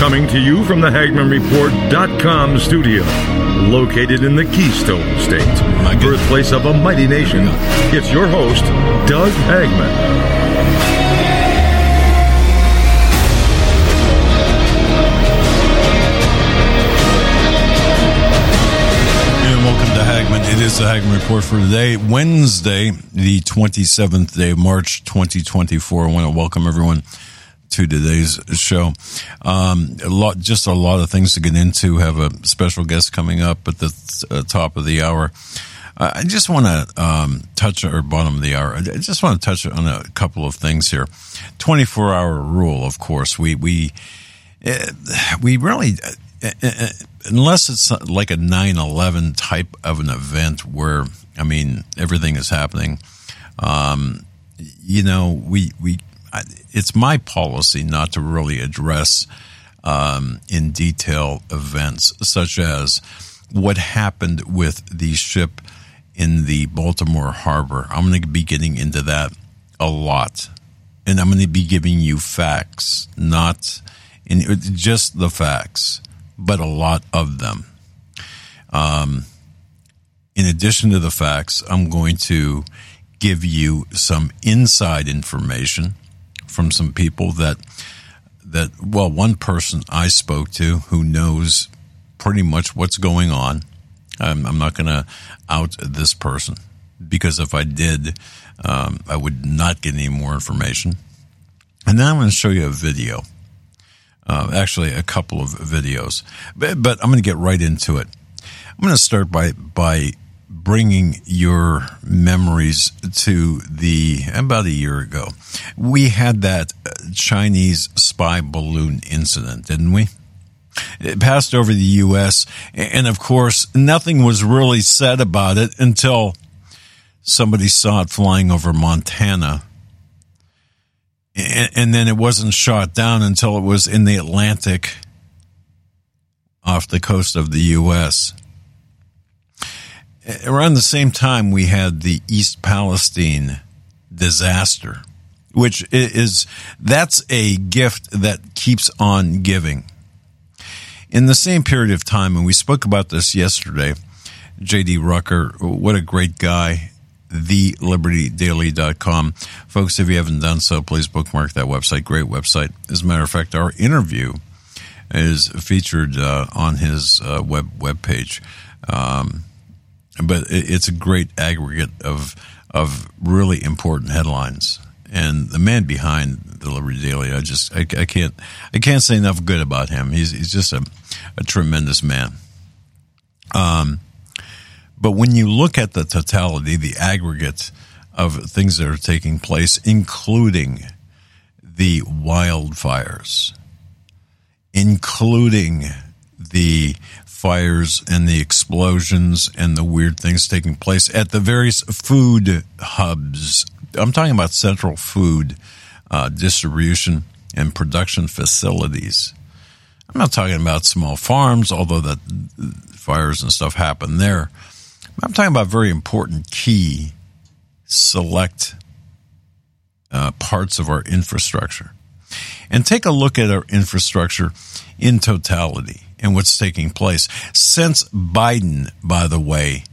Coming to you from the HagmannReport.com studio, located in the Keystone State, birthplace of a mighty nation, it's your host, Doug Hagmann. It is the Hagmann Report for today, Wednesday, the 27th day of March, 2024. I want to welcome everyone to today's show. A lot of things to get into. Have a special guest coming up at the top of the hour. I just want to bottom of the hour. I just want to touch on a couple of things here. 24-hour rule, of course. We really. Unless it's like a 9/11 type of an event where, I mean, everything is happening, it's my policy not to really address in detail events such as what happened with the ship in the Baltimore Harbor. I'm going to be getting into that a lot, and I'm going to be giving you facts, not just the facts, but a lot of them. In addition to the facts, I'm going to give you some inside information from some people that one person I spoke to who knows pretty much what's going on. I'm not going to out this person because if I did, I would not get any more information. And then I'm going to show you a video. Actually, a couple of videos, but I'm going to get right into it. I'm going to start by bringing your memories to about a year ago. We had that Chinese spy balloon incident, didn't we? It passed over the U.S., and of course, nothing was really said about it until somebody saw it flying over Montana. And then it wasn't shot down until it was in the Atlantic off the coast of the U.S. Around the same time, we had the East Palestine disaster, that's a gift that keeps on giving. In the same period of time, and we spoke about this yesterday, J.D. Rucker, what a great guy, thelibertydaily.com. Folks, if you haven't done so, please bookmark that website. Great website. As a matter of fact, our interview is featured on his web page. But it's a great aggregate of really important headlines. And the man behind the Liberty Daily, I can't say enough good about him. He's just a tremendous man. But when you look at the totality, the aggregate of things that are taking place, including the wildfires, including the fires and the explosions and the weird things taking place at the various food hubs, I'm talking about central food distribution and production facilities. I'm not talking about small farms, although that fires and stuff happen there. I'm talking about very important, key, select parts of our infrastructure. And take a look at our infrastructure in totality and what's taking place. Since Biden, by the way,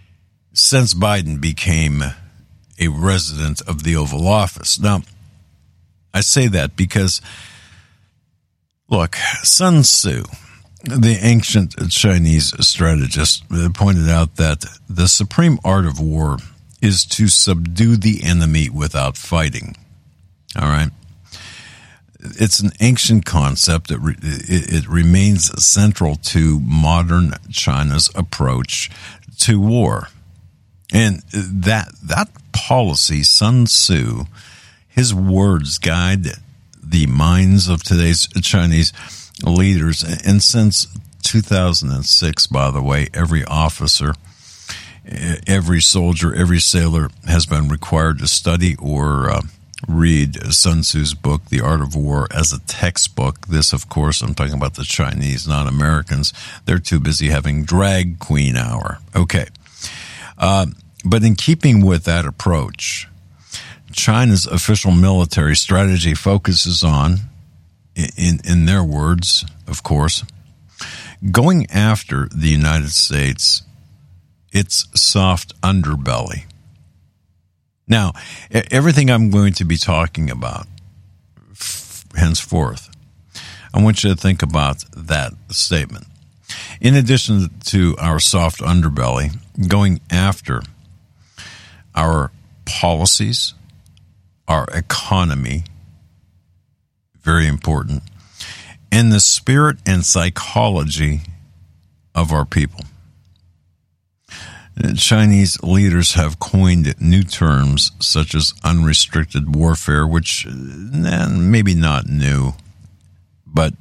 became a resident of the Oval Office. Now, I say that because, look, Sun Tzu, the ancient Chinese strategist, pointed out that the supreme art of war is to subdue the enemy without fighting. All right? It's an ancient concept. It remains central to modern China's approach to war. And that policy, Sun Tzu, his words guide the minds of today's Chinese leaders. And since 2006, by the way, every officer, every soldier, every sailor has been required to study or read Sun Tzu's book, The Art of War, as a textbook. This, of course, I'm talking about the Chinese, not Americans. They're too busy having drag queen hour. Okay. But in keeping with that approach, China's official military strategy focuses on in their words, of course, going after the United States, its soft underbelly. Now, everything I'm going to be talking about henceforth, I want you to think about that statement. In addition to our soft underbelly, going after our policies, our economy, very important, and the spirit and psychology of our people. Chinese leaders have coined new terms such as unrestricted warfare, which maybe not new, but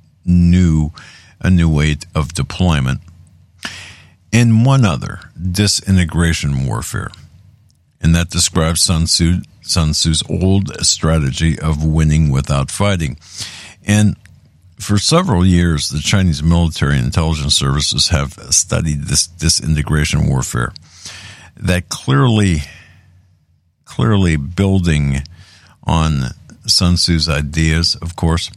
a new way of deployment, and one other, disintegration warfare. And that describes Sun Tzu's old strategy of winning without fighting. And for several years, the Chinese military and intelligence services have studied this disintegration warfare that clearly building on Sun Tzu's ideas, of course.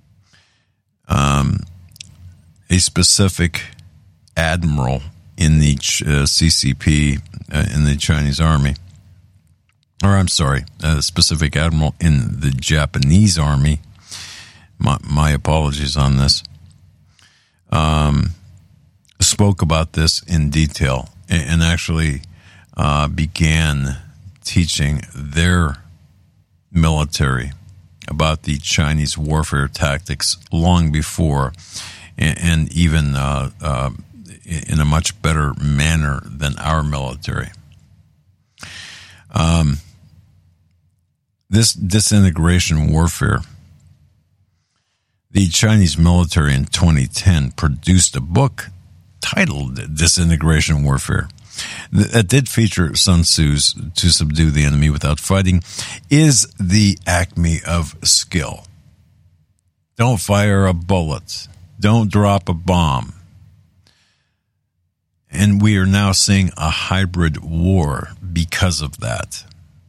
A specific admiral in the CCP, in the Chinese army, or I'm sorry, a specific admiral in the Japanese army, my apologies on this, spoke about this in detail and actually began teaching their military about the Chinese warfare tactics long before, and even in a much better manner than our military. This disintegration warfare, the Chinese military in 2010 produced a book titled Disintegration Warfare that did feature Sun Tzu's "To subdue the enemy without fighting is the acme of skill. Don't fire a bullet. Don't drop a bomb." And we are now seeing a hybrid war because of that.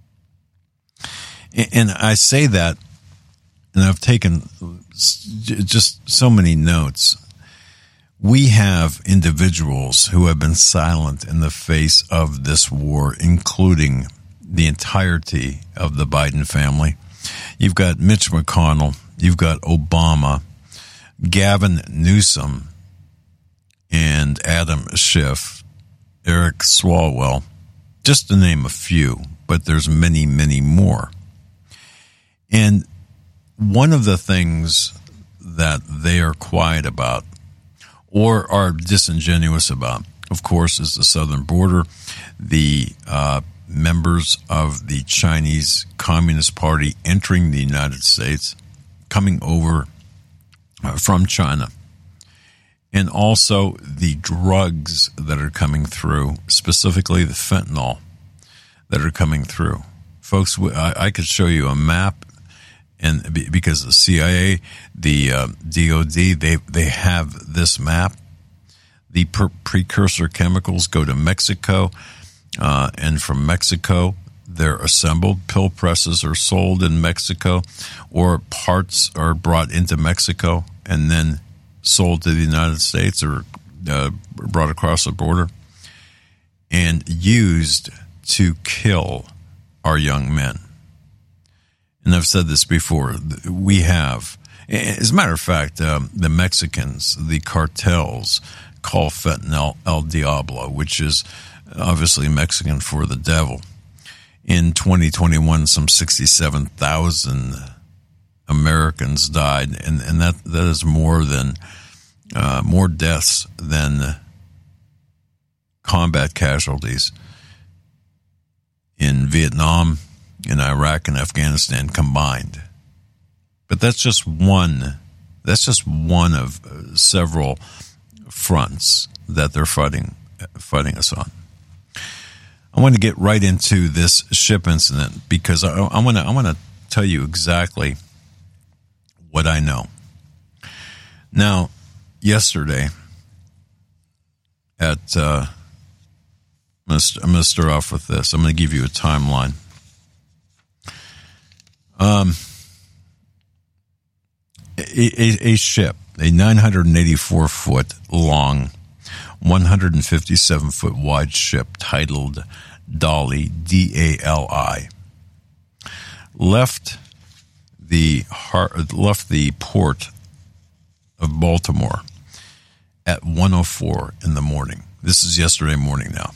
And I say that, and I've taken just so many notes. We have individuals who have been silent in the face of this war, including the entirety of the Biden family. You've got Mitch McConnell, you've got Obama, Gavin Newsom, and Adam Schiff, Eric Swalwell, just to name a few, but there's many, many more. And one of the things that they are quiet about or are disingenuous about, of course, is the southern border, the members of the Chinese Communist Party entering the United States, coming over from China, and also the drugs that are coming through, specifically the fentanyl that are coming through. Folks, I could show you a map, and because the CIA, the DOD, they have this map. The precursor chemicals go to Mexico, and from Mexico, they're assembled. Pill presses are sold in Mexico, or parts are brought into Mexico and then sold to the United States or brought across the border and used to kill our young men. And I've said this before. We have, as a matter of fact, the Mexicans, the cartels, call fentanyl El Diablo, which is obviously Mexican for the devil. In 2021, some 67,000 Americans died, and that is more deaths than combat casualties in Vietnam, in Iraq, and Afghanistan combined. But that's just one. That's just one of several fronts that they're fighting us on. I want to get right into this ship incident because I want to tell you exactly what I know. Now, yesterday, I'm going to start off with this. I'm going to give you a timeline. a ship, a 984-foot long, 157-foot wide ship titled Dali, D-A-L-I, left the port of Baltimore at 1:04 in the morning. This is yesterday morning now.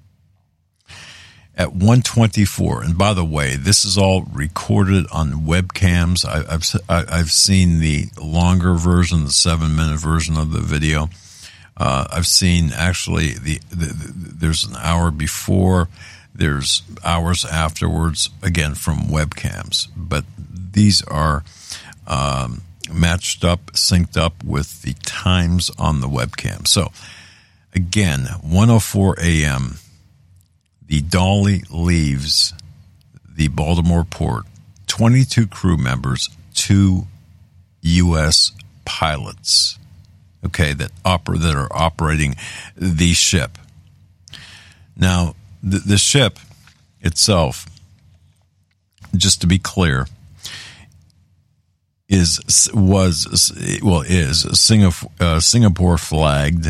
At 1:24, and by the way, this is all recorded on webcams. I've seen the longer version, the 7-minute version of the video. I've seen actually there's an hour before, there's hours afterwards, again from webcams. But these are matched up, synced up with the times on the webcam. So again, 1:04 a.m., the Dali leaves the Baltimore port. 22 crew members, 2 U.S. pilots, okay, that are operating the ship. Now, the ship itself, just to be clear, is Singapore flagged.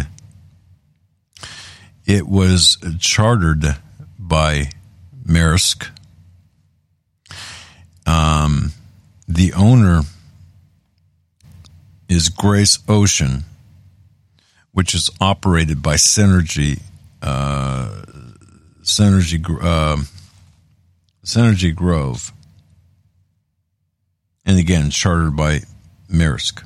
It was chartered by Maersk. The owner is Grace Ocean, which is operated by Synergy Grove, and again chartered by Maersk.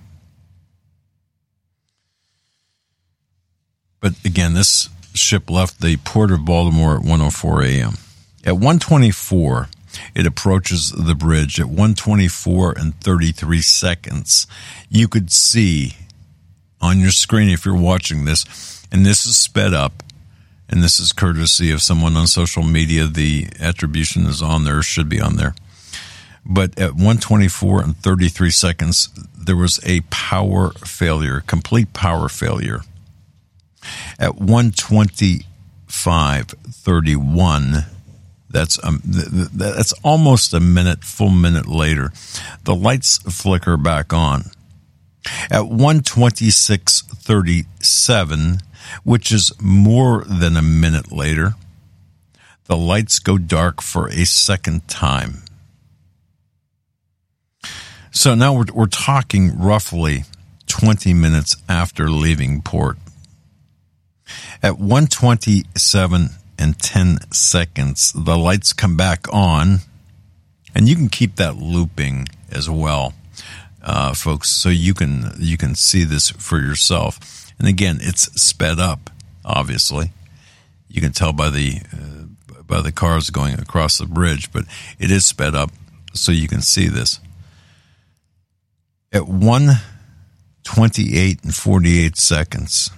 But again, this ship left the port of Baltimore at 1:04 a.m. At 1:24, it approaches the bridge. At 1:24 and 33 seconds, you could see on your screen if you're watching this, and this is sped up, and this is courtesy of someone on social media. The attribution is on there, should be on there. But at 1:24 and 33 seconds, there was a power failure, complete power failure. At 1:25:31, that's almost a full minute later, the lights flicker back on. At 1:26:37, which is more than a minute later, the lights go dark for a second time. So now we're talking roughly 20 minutes after leaving port. At 1:27 and 10 seconds, the lights come back on, and you can keep that looping as well, folks, so you can see this for yourself. And again, it's sped up, obviously. You can tell by the cars going across the bridge, but it is sped up, so you can see this. At 1:28 and 48 seconds,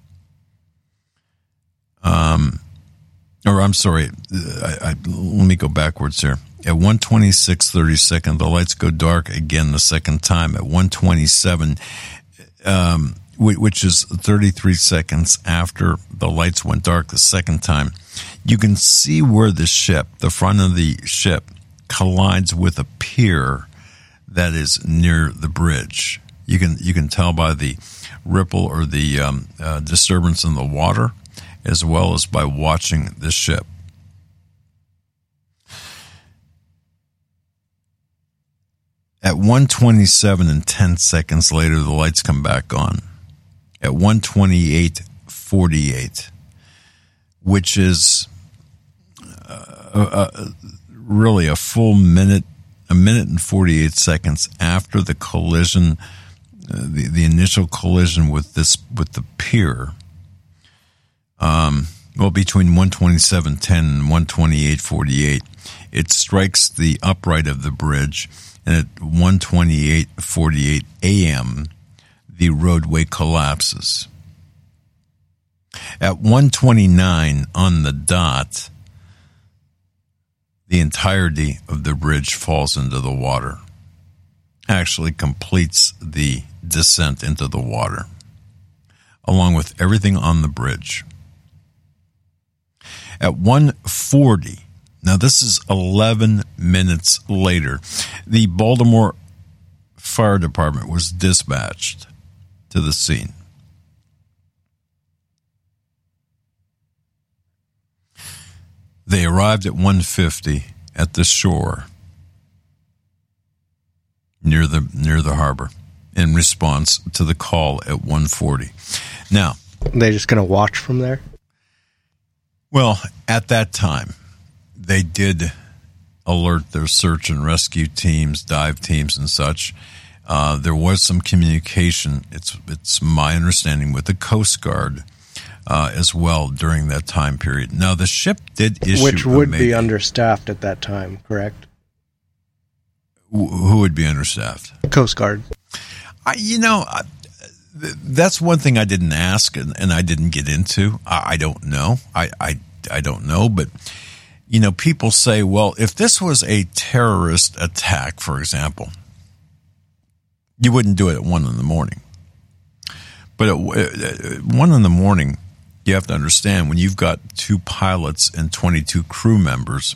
let me go backwards here. At 1:26:30, the lights go dark again the second time. At 1:27, which is 33 seconds after the lights went dark the second time, you can see where the front of the ship, collides with a pier that is near the bridge. You can tell by the ripple or the disturbance in the water, as well as by watching the ship. At 1:27 and 10 seconds later, the lights come back on. At 1:28:48, which is really a full minute, a minute and 48 seconds after the collision, the initial collision with the pier. Between 1:27:10 and 1:28:48, it strikes the upright of the bridge, and at 1:28:48 a.m., the roadway collapses. At 1:29 on the dot, the entirety of the bridge falls into the water, actually completes the descent into the water, along with everything on the bridge. At 1:40, now this is 11 minutes later, the Baltimore fire department was dispatched to the scene. They arrived at 1:50 at the shore near the harbor in response to the call at 1:40. Now, they just going to watch from there? Well, at that time, they did alert their search and rescue teams, dive teams, and such. There was some communication. It's my understanding with the Coast Guard as well during that time period. Now, the ship did issue, which would be understaffed at that time, correct? Who would be understaffed? Coast Guard. That's one thing I didn't ask and I didn't get into. I don't know. I don't know, but people say, well, if this was a terrorist attack, for example, you wouldn't do it at 1 a.m. But at 1 a.m, you have to understand, when you've got 2 pilots and 22 crew members,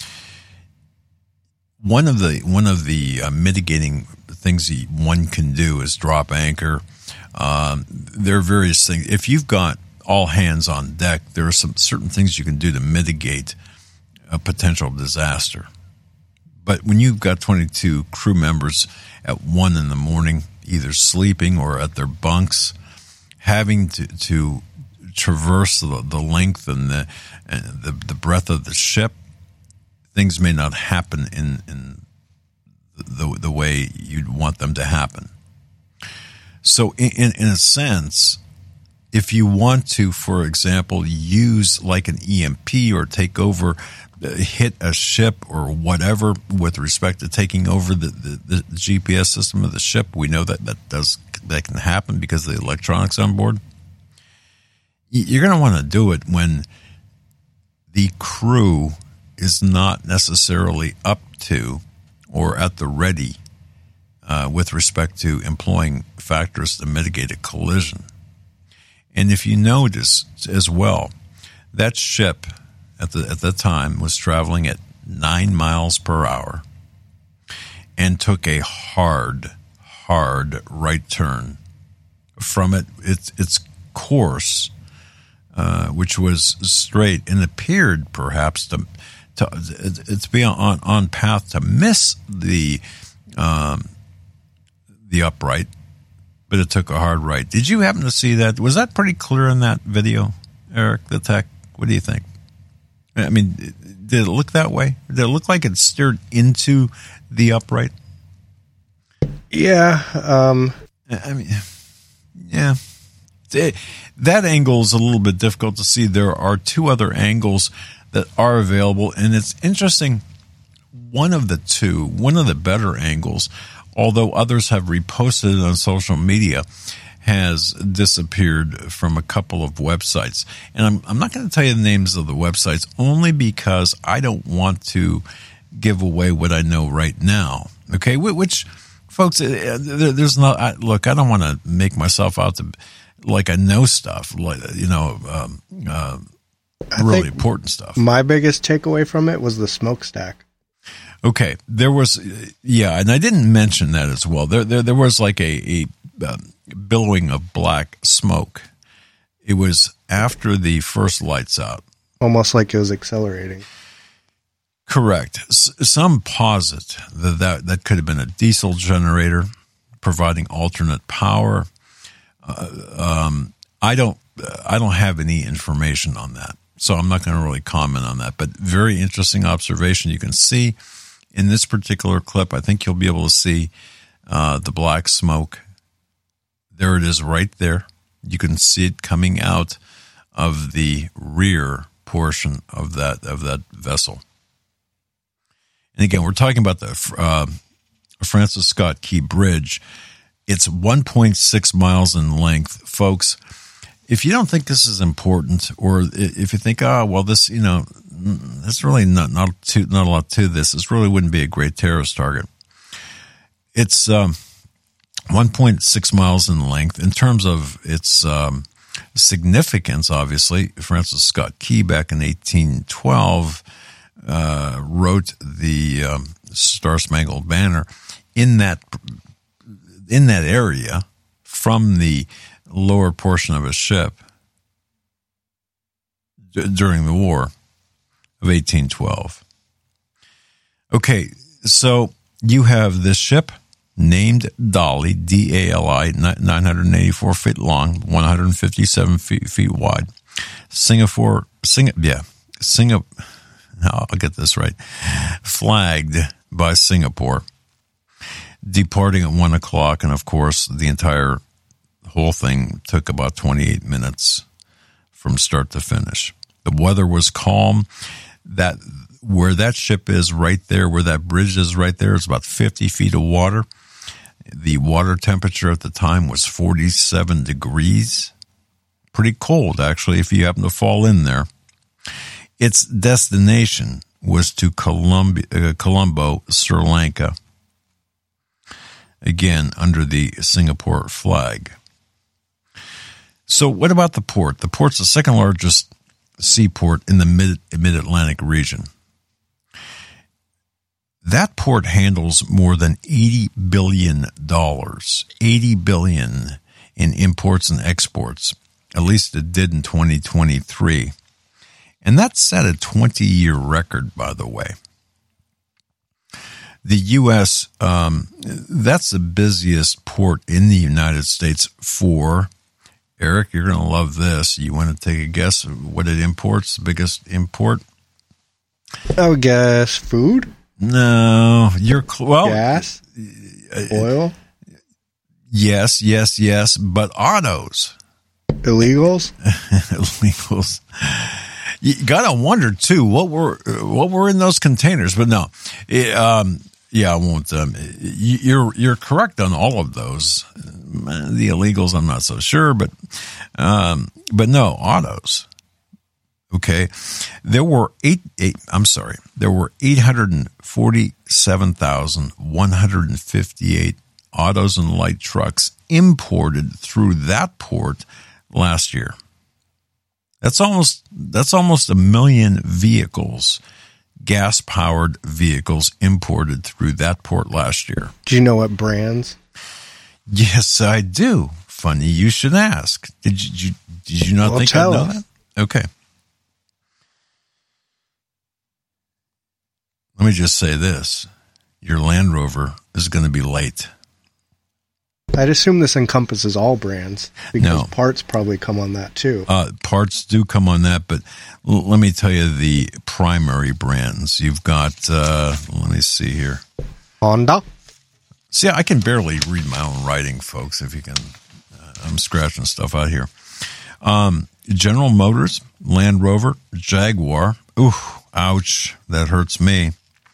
one of the mitigating things one can do is drop anchor. There are various things. If you've got all hands on deck, there are some certain things you can do to mitigate a potential disaster. But when you've got 22 crew members at 1 a.m, either sleeping or at their bunks, having to traverse the length and the breadth of the ship, things may not happen in the way you'd want them to happen. So in a sense, if you want to, for example, use like an EMP or take over, hit a ship or whatever with respect to taking over the GPS system of the ship, we know that can happen because of the electronics on board. You're going to want to do it when the crew is not necessarily up to or at the ready with respect to employing factors to mitigate a collision. And if you notice as well, that ship at the time was traveling at 9 miles per hour and took a hard right turn from its course, which was straight and appeared perhaps to be on path to miss the upright, but it took a hard right. Did you happen to see that? Was that pretty clear in that video, Eric, the tech? What do you think? I mean, did it look that way? Did it look like it steered into the upright? Yeah. I mean, yeah. That angle is a little bit difficult to see. There are 2 other angles that are available, and it's interesting. One of the better angles, although others have reposted it on social media, has disappeared from a couple of websites. And I'm not going to tell you the names of the websites only because I don't want to give away what I know right now. Okay, which, folks, there's not. Look, I don't want to make myself out to like I know stuff, like really important stuff. My biggest takeaway from it was the smokestack. Okay, there was, and I didn't mention that as well. There was like a billowing of black smoke. It was after the first lights out. Almost like it was accelerating. Correct. Some posit that could have been a diesel generator providing alternate power. I don't have any information on that, so I'm not going to really comment on that. But very interesting observation. You can see in this particular clip, I think you'll be able to see the black smoke. There it is right there. You can see it coming out of the rear portion of that vessel. And again, we're talking about the Francis Scott Key Bridge. It's 1.6 miles in length. Folks, if you don't think this is important, or if you think, this, that's really not a lot to this. This really wouldn't be a great terrorist target. It's 1.6 miles in length. In terms of its significance, obviously, Francis Scott Key back in 1812 wrote the Star Spangled Banner in that in that area from the lower portion of a ship during the War of 1812. Okay, so you have this ship named Dali, D-A-L-I, 984 feet long, 157 feet wide. I'll get this right. Flagged by Singapore, departing at 1 o'clock, and of course, the whole thing took about 28 minutes from start to finish. The weather was calm. Where that ship is right there, where that bridge is right there, it's about 50 feet of water. The water temperature at the time was 47 degrees. Pretty cold, actually, if you happen to fall in there. Its destination was to Colombo, Sri Lanka, again, under the Singapore flag. So what about the port? The port's the second largest seaport in the mid-Atlantic region. That port handles more than $80 billion, $80 billion in imports and exports. At least it did in 2023. And that set a 20-year record, by the way. The U.S., that's the busiest port in the United States for, Eric, you're going to love this. You want to take a guess of what it imports, the biggest import? I would guess food? No, you're gas? Oil? Yes, but autos. Illegals? Illegals. You gotta wonder too what were in those containers, but no, I won't. You're correct on all of those. The illegals, I'm not so sure, but no, autos. Okay, there were 847,158 autos and light trucks imported through that port last year. That's almost 1 million vehicles, gas-powered vehicles imported through that port last year. Do you know what brands? Yes, I do. Funny you should ask. Did you not think I'd know that? Okay. Let me just say this. Your Land Rover is going to be late. I'd assume this encompasses all brands because parts probably come on that too. Parts do come on that, but let me tell you the primary brands. You've got, let me see here. Honda. See, I can barely read my own writing, folks, if you can. I'm scratching stuff out here. General Motors, Land Rover, Jaguar. Ooh, ouch, that hurts me.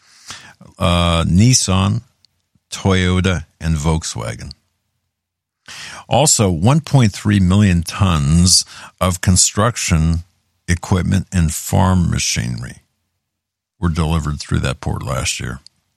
Nissan, Toyota, and Volkswagen. Also, 1.3 million tons of construction equipment and farm machinery were delivered through that port last year.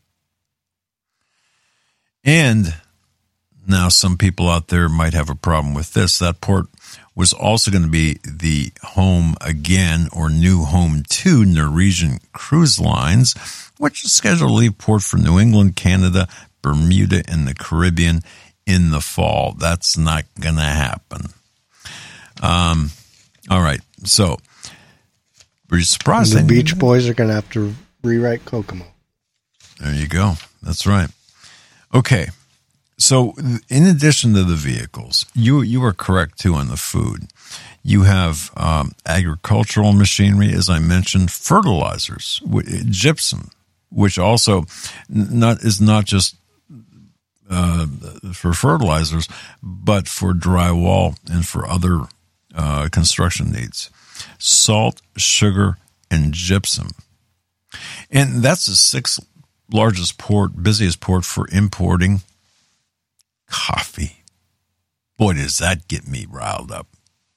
And now some people out there might have a problem with this. That port was also going to be the home again, or new home to, Norwegian Cruise Lines, which is scheduled to leave port for New England, Canada, Bermuda, and the Caribbean in the fall. That's not going to happen. All right. So, were you surprised? The Beach Boys are going to have to rewrite Kokomo. There you go. That's right. Okay. So, in addition to the vehicles, you are correct too on the food. You have agricultural machinery, as I mentioned, fertilizers, gypsum, which also is not just for fertilizers, but for drywall and for other construction needs. Salt, sugar, and gypsum. And that's the sixth largest port, busiest port for importing coffee. Boy, does that get me riled up.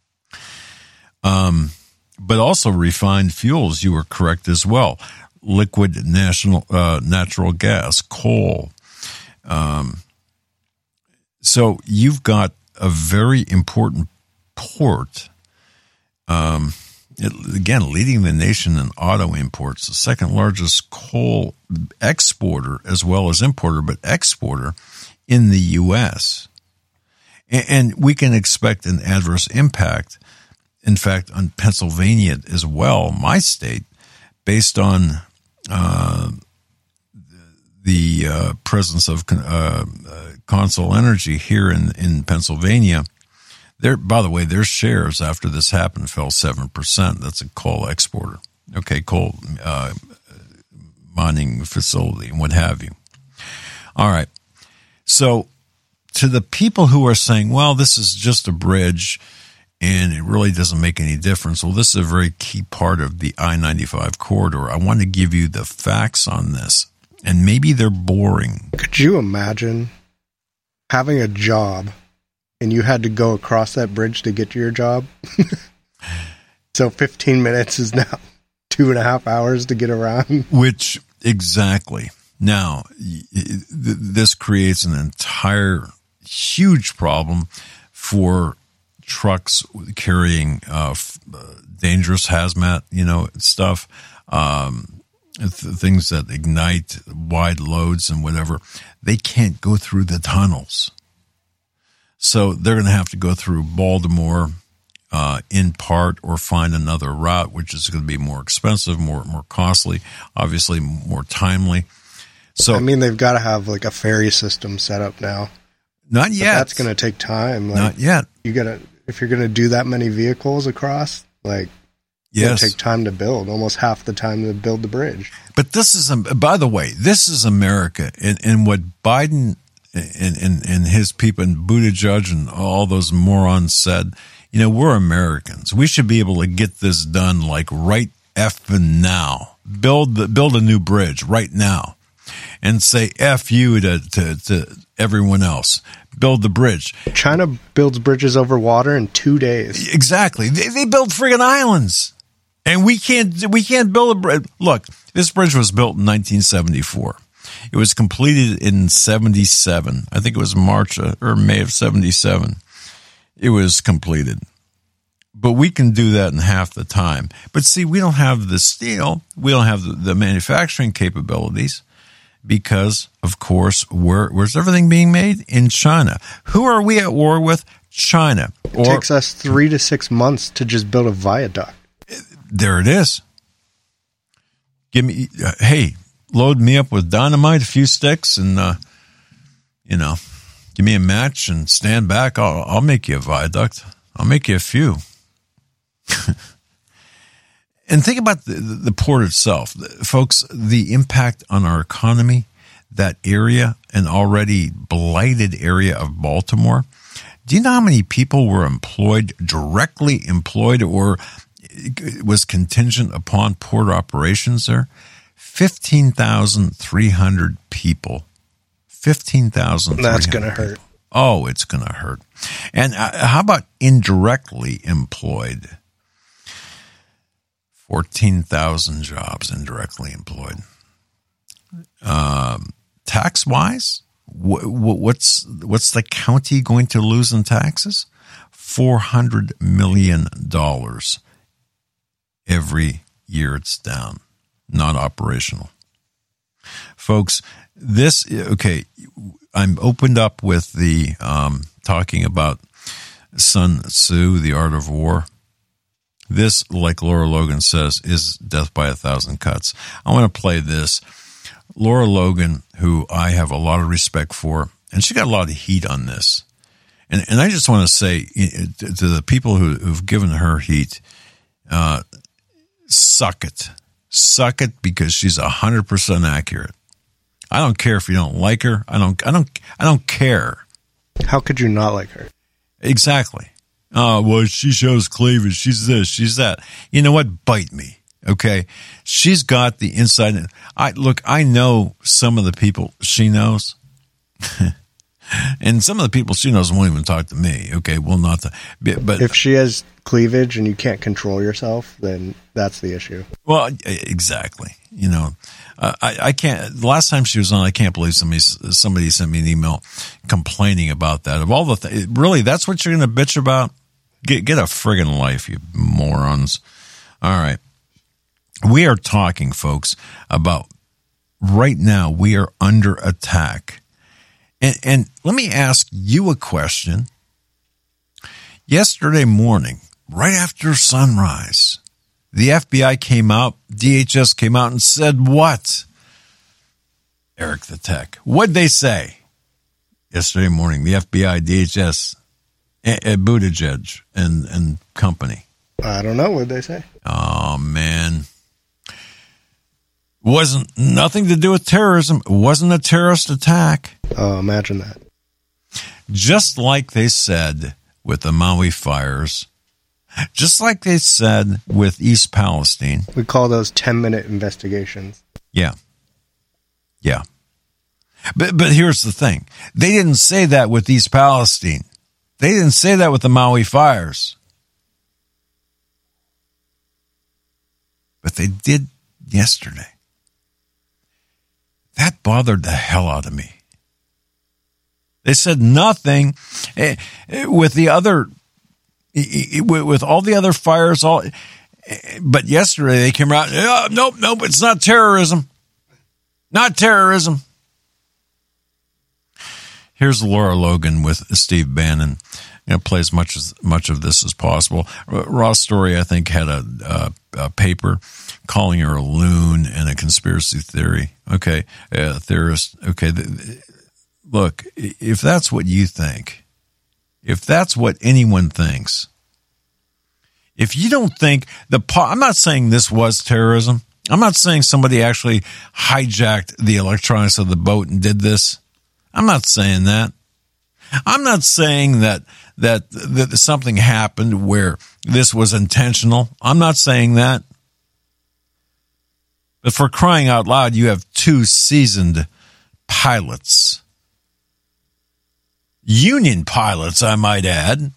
But also refined fuels, you were correct as well. Liquid natural gas, coal. So you've got a very important port, again, leading the nation in auto imports, the second largest coal exporter as well as importer, but exporter in the U.S. And we can expect an adverse impact, in fact, on Pennsylvania as well, my state, based on the presence of Consol Energy here in Pennsylvania. By the way, their shares after this happened fell 7%. That's a coal exporter. Okay, coal mining facility and what have you. All right. So to the people who are saying, well, this is just a bridge and it really doesn't make any difference. Well, this is a very key part of the I-95 corridor. I want to give you the facts on this, and maybe they're boring. Could you imagine having a job and you had to go across that bridge to get to your job? So 15 minutes is now 2.5 hours to get around. Which, exactly. Now, this creates an entire huge problem for trucks carrying dangerous hazmat, stuff, things that ignite wide loads and whatever. They can't go through the tunnels. So they're going to have to go through Baltimore in part, or find another route, which is going to be more expensive, more costly, obviously more timely. So I mean, they've got to have like a ferry system set up now. Not yet. But that's going to take time. Not yet. If you're going to do that many vehicles across, it's going to take time to build, almost half the time to build the bridge. But this is, by the way, this is America, and what Biden and his people and Buttigieg and all those morons said. We're Americans. We should be able to get this done right effing now. Build a new bridge right now, and say F you to everyone else. Build the bridge. China builds bridges over water in 2 days. Exactly. They build friggin' islands, and we can't build a bridge. Look, this bridge was built in 1974. It was completed in 77. I think it was March or May of 77. It was completed. But we can do that in half the time. But see, we don't have the steel. We don't have the manufacturing capabilities because, of course, where's everything being made? In China. Who are we at war with? China. It takes us 3 to 6 months to just build a viaduct. There it is. Load me up with dynamite, a few sticks, and, give me a match and stand back. I'll make you a viaduct. I'll make you a few. And think about the port itself. Folks, the impact on our economy, that area, an already blighted area of Baltimore. Do you know how many people were directly employed, or was contingent upon port operations there? 15,300 people. 15,300. That's going to hurt. Oh, it's going to hurt. And how about indirectly employed? 14,000 jobs indirectly employed. Tax-wise, what's the county going to lose in taxes? $400 million every year it's down. Not operational. Folks, I'm opened up with the talking about Sun Tzu, The Art of War. This, like Laura Logan says, is death by 1,000 cuts. I want to play this. Laura Logan, who I have a lot of respect for, and she got a lot of heat on this. And I just want to say to the people who've given her heat, suck it. Suck it, because she's 100% accurate. I don't care if you don't like her. I don't care. How could you not like her? Exactly. Oh, well, she shows cleavage. She's this, she's that. You know what? Bite me. Okay. She's got the inside. I know some of the people she knows. And some of the people she knows won't even talk to me. Okay. Well, not but if she has cleavage and you can't control yourself, then that's the issue. Well, exactly. I can't. The last time she was on, I can't believe somebody sent me an email complaining about that. Of all the really, that's what you're going to bitch about? Get a friggin' life, you morons. All right. We are talking, folks, about right now we are under attack. And let me ask you a question. Yesterday morning, right after sunrise, the FBI came out, DHS came out and said what? Eric the Tech. What'd they say? Yesterday morning, the FBI, DHS, Buttigieg and company. I don't know. What'd they say? Oh, man. Wasn't nothing to do with terrorism. It wasn't a terrorist attack. Oh, imagine that. Just like they said with the Maui fires, just like they said with East Palestine. We call those 10-minute investigations. Yeah. Yeah. But here's the thing. They didn't say that with East Palestine. They didn't say that with the Maui fires. But they did yesterday. That bothered the hell out of me. They said nothing with the other, with all the other fires. But yesterday they came out. Nope, it's not terrorism. Not terrorism. Here's Laura Logan with Steve Bannon. Play as much of this as possible. Ross Story, I think, had a paper calling her a loon and a conspiracy theory. Okay, theorist. Okay, look, if that's what you think, if that's what anyone thinks, if you don't think I'm not saying this was terrorism. I'm not saying somebody actually hijacked the electronics of the boat and did this. I'm not saying that. I'm not saying that something happened where this was intentional. I'm not saying that. But for crying out loud, you have 2 seasoned pilots. Union pilots, I might add.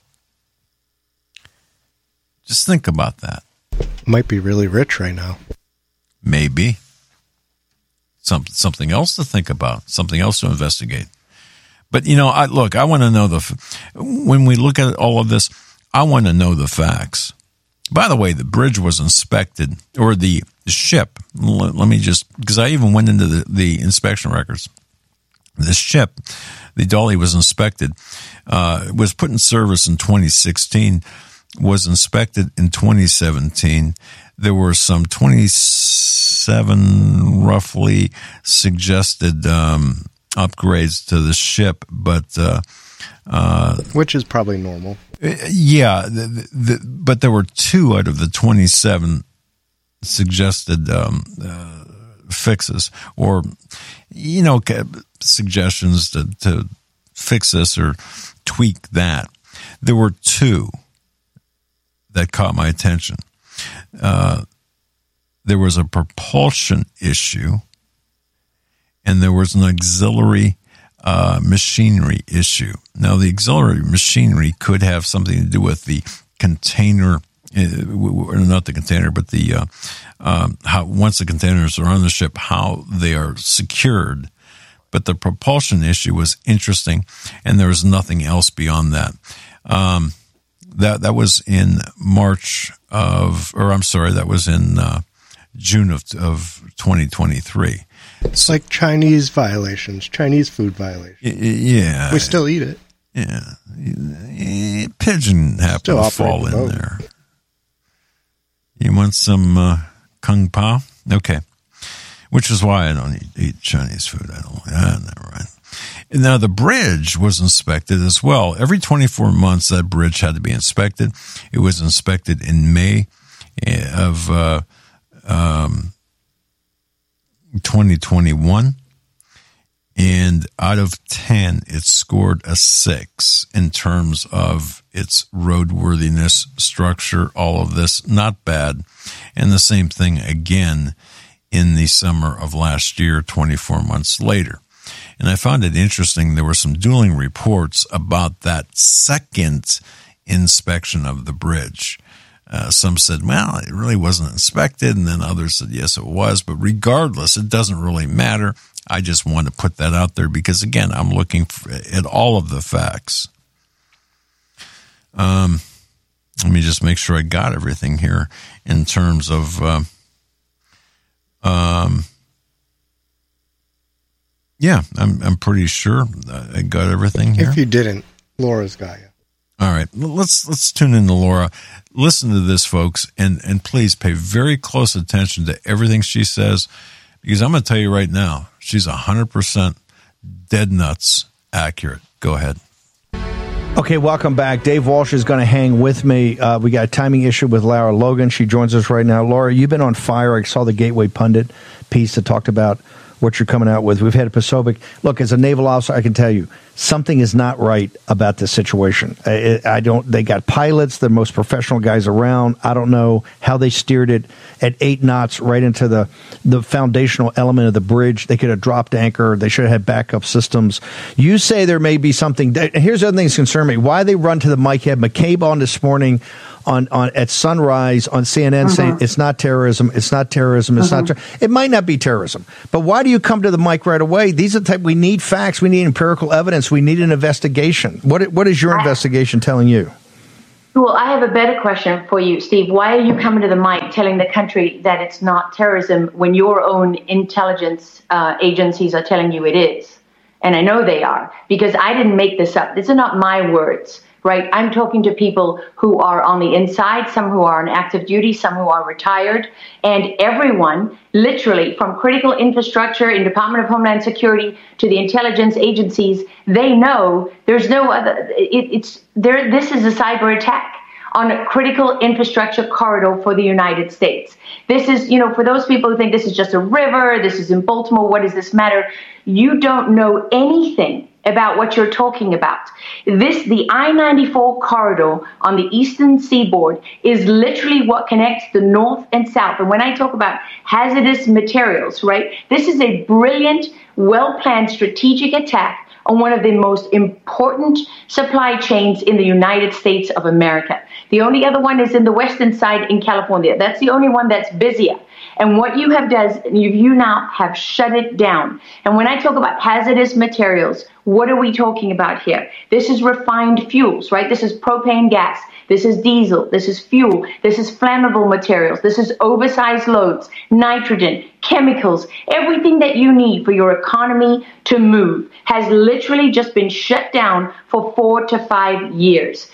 Just think about that. Might be really rich right now. Maybe. Something else to think about. Something else to investigate. But, I want to know when we look at all of this, I want to know the facts. By the way, the bridge was inspected, or the ship. Let me because I even went into the inspection records. The ship, the Dolly, was inspected, was put in service in 2016, was inspected in 2017. There were some 27 roughly suggested upgrades to the ship, but which is probably normal. Yeah, but there were 2 out of the 27 suggested fixes, or suggestions to fix this or tweak that. There were 2 that caught my attention. There was a propulsion issue, and there was an auxiliary machinery issue. Now, the auxiliary machinery could have something to do with the container, not the container, but the how once the containers are on the ship, how they are secured. But the propulsion issue was interesting, and there was nothing else beyond that. That was in that was in June of 2023. It's like Chinese violations, Chinese food violations. Yeah. We still eat it. Yeah. Pigeon happened to fall in there. You want some kung pao? Okay. Which is why I don't eat Chinese food. Right. Now, the bridge was inspected as well. Every 24 months, that bridge had to be inspected. It was inspected in May of 2021. And out of 10, it scored a 6 in terms of its roadworthiness, structure, all of this. Not bad. And the same thing again in the summer of last year, 24 months later. And I found it interesting. There were some dueling reports about that second inspection of the bridge. Some said, well, it really wasn't inspected. And then others said, yes, it was. But regardless, it doesn't really matter. I just want to put that out there because, again, I'm looking at all of the facts. Let me just make sure I got everything here in terms of, Yeah, I'm pretty sure I got everything here. If you didn't, Laura's got you. All right, let's tune in to Laura. Listen to this, folks, and please pay very close attention to everything she says, because I'm going to tell you right now, she's 100% dead nuts accurate. Go ahead. Okay, welcome back. Dave Walsh is going to hang with me. We got a timing issue with Lara Logan. She joins us right now. Laura, you've been on fire. I saw the Gateway Pundit piece that talked about what you're coming out with. We've had a Posobiec. Look, as a naval officer, I can tell you something is not right about this situation. They got pilots, the most professional guys around. I don't know how they steered it at 8 knots right into the foundational element of the bridge. They could have dropped anchor. They should have had backup systems. You say there may be something. Here's the other thing that concerns me. Why they run to the mic? Had McCabe on this morning on at sunrise on CNN saying it's not terrorism, it's not terrorism, it's not. It might not be terrorism, but why do you come to the mic right away? These are the type. We need facts. We need empirical evidence. We need an investigation. What is your investigation telling you? Well, I have a better question for you, Steve. Why are you coming to the mic telling the country that it's not terrorism when your own intelligence agencies are telling you it is? And I know they are, because I didn't make this up. These are not my words. Right. I'm talking to people who are on the inside, some who are on active duty, some who are retired, and everyone, literally from critical infrastructure in Department of Homeland Security to the intelligence agencies, they know there's no other. This is a cyber attack on a critical infrastructure corridor for the United States. This is, for those people who think this is just a river, this is in Baltimore, what does this matter? You don't know anything about what you're talking about. The I-94 corridor on the eastern seaboard is literally what connects the north and south. And when I talk about hazardous materials, right, this is a brilliant, well-planned strategic attack on one of the most important supply chains in the United States of America. The only other one is in the western side in California. That's the only one that's busier. And what you have done, you now have shut it down. And when I talk about hazardous materials, what are we talking about here? This is refined fuels, right? This is propane gas. This is diesel. This is fuel. This is flammable materials. This is oversized loads, nitrogen, chemicals. Everything that you need for your economy to move has literally just been shut down for 4 to 5 years.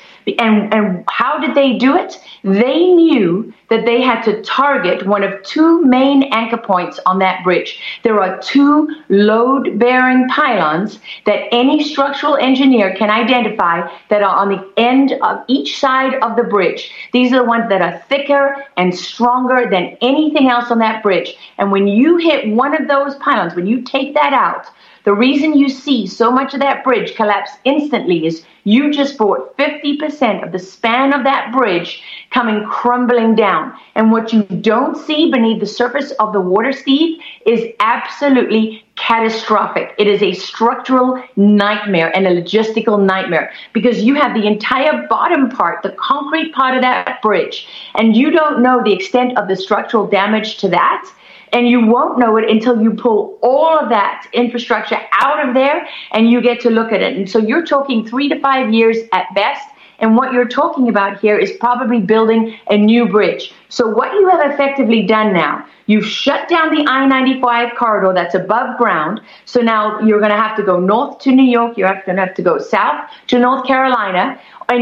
And how did they do it? They knew that they had to target one of 2 main anchor points on that bridge. There are 2 load-bearing pylons that any structural engineer can identify that are on the end of each side of the bridge. These are the ones that are thicker and stronger than anything else on that bridge. And when you hit one of those pylons, when you take that out, the reason you see so much of that bridge collapse instantly is you just brought 50% of the span of that bridge coming crumbling down. And what you don't see beneath the surface of the water, Steve, is absolutely catastrophic. It is a structural nightmare and a logistical nightmare, because you have the entire bottom part, the concrete part of that bridge, and you don't know the extent of the structural damage to that. And you won't know it until you pull all of that infrastructure out of there and you get to look at it. And so you're talking 3 to 5 years at best. And what you're talking about here is probably building a new bridge. So what you have effectively done now, you've shut down the I-95 corridor that's above ground. So now you're going to have to go north to New York. You're going to have to go south to North Carolina. And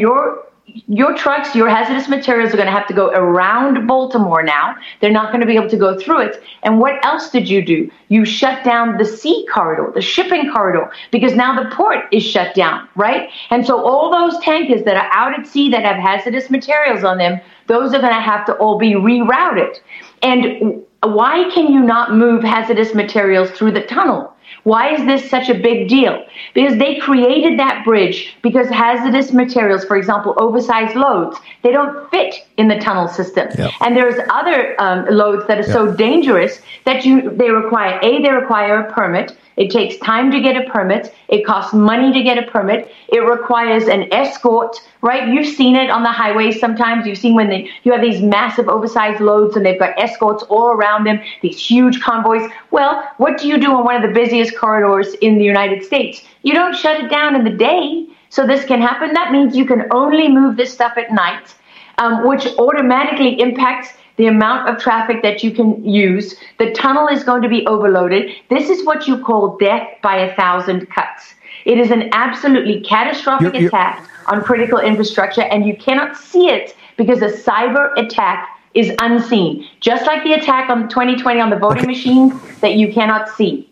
your trucks, your hazardous materials are going to have to go around Baltimore now. They're not going to be able to go through it. And what else did you do? You shut down the sea corridor, the shipping corridor, because now the port is shut down, right? And so all those tankers that are out at sea that have hazardous materials on them, those are going to have to all be rerouted. And why can you not move hazardous materials through the tunnel? Why is this such a big deal? Because they created that bridge because hazardous materials, for example, oversized loads, they don't fit in the tunnel system. Yep. And there's other loads that are so dangerous that they require a permit. It takes time to get a permit. It costs money to get a permit. It requires an escort, right? You've seen it on the highways sometimes. You've seen when you have these massive oversized loads and they've got escorts all around them, these huge convoys. Well, what do you do on one of the busiest corridors in the United States? You don't shut it down in the day so this can happen. That means you can only move this stuff at night, which automatically impacts the amount of traffic that you can use. The tunnel is going to be overloaded. This is what you call death by 1,000 cuts. It is an absolutely catastrophic attack on critical infrastructure, and you cannot see it because a cyber attack is unseen. Just like the attack on 2020 on the voting machines that you cannot see.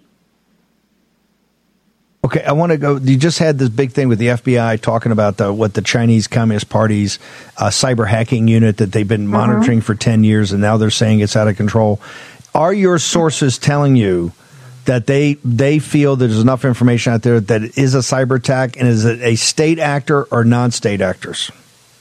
Okay, I want to go. You just had this big thing with the FBI talking about what the Chinese Communist Party's cyber hacking unit that they've been monitoring for 10 years, and now they're saying it's out of control. Are your sources telling you that they feel there's enough information out there that it is a cyber attack, and is it a state actor or non-state actors?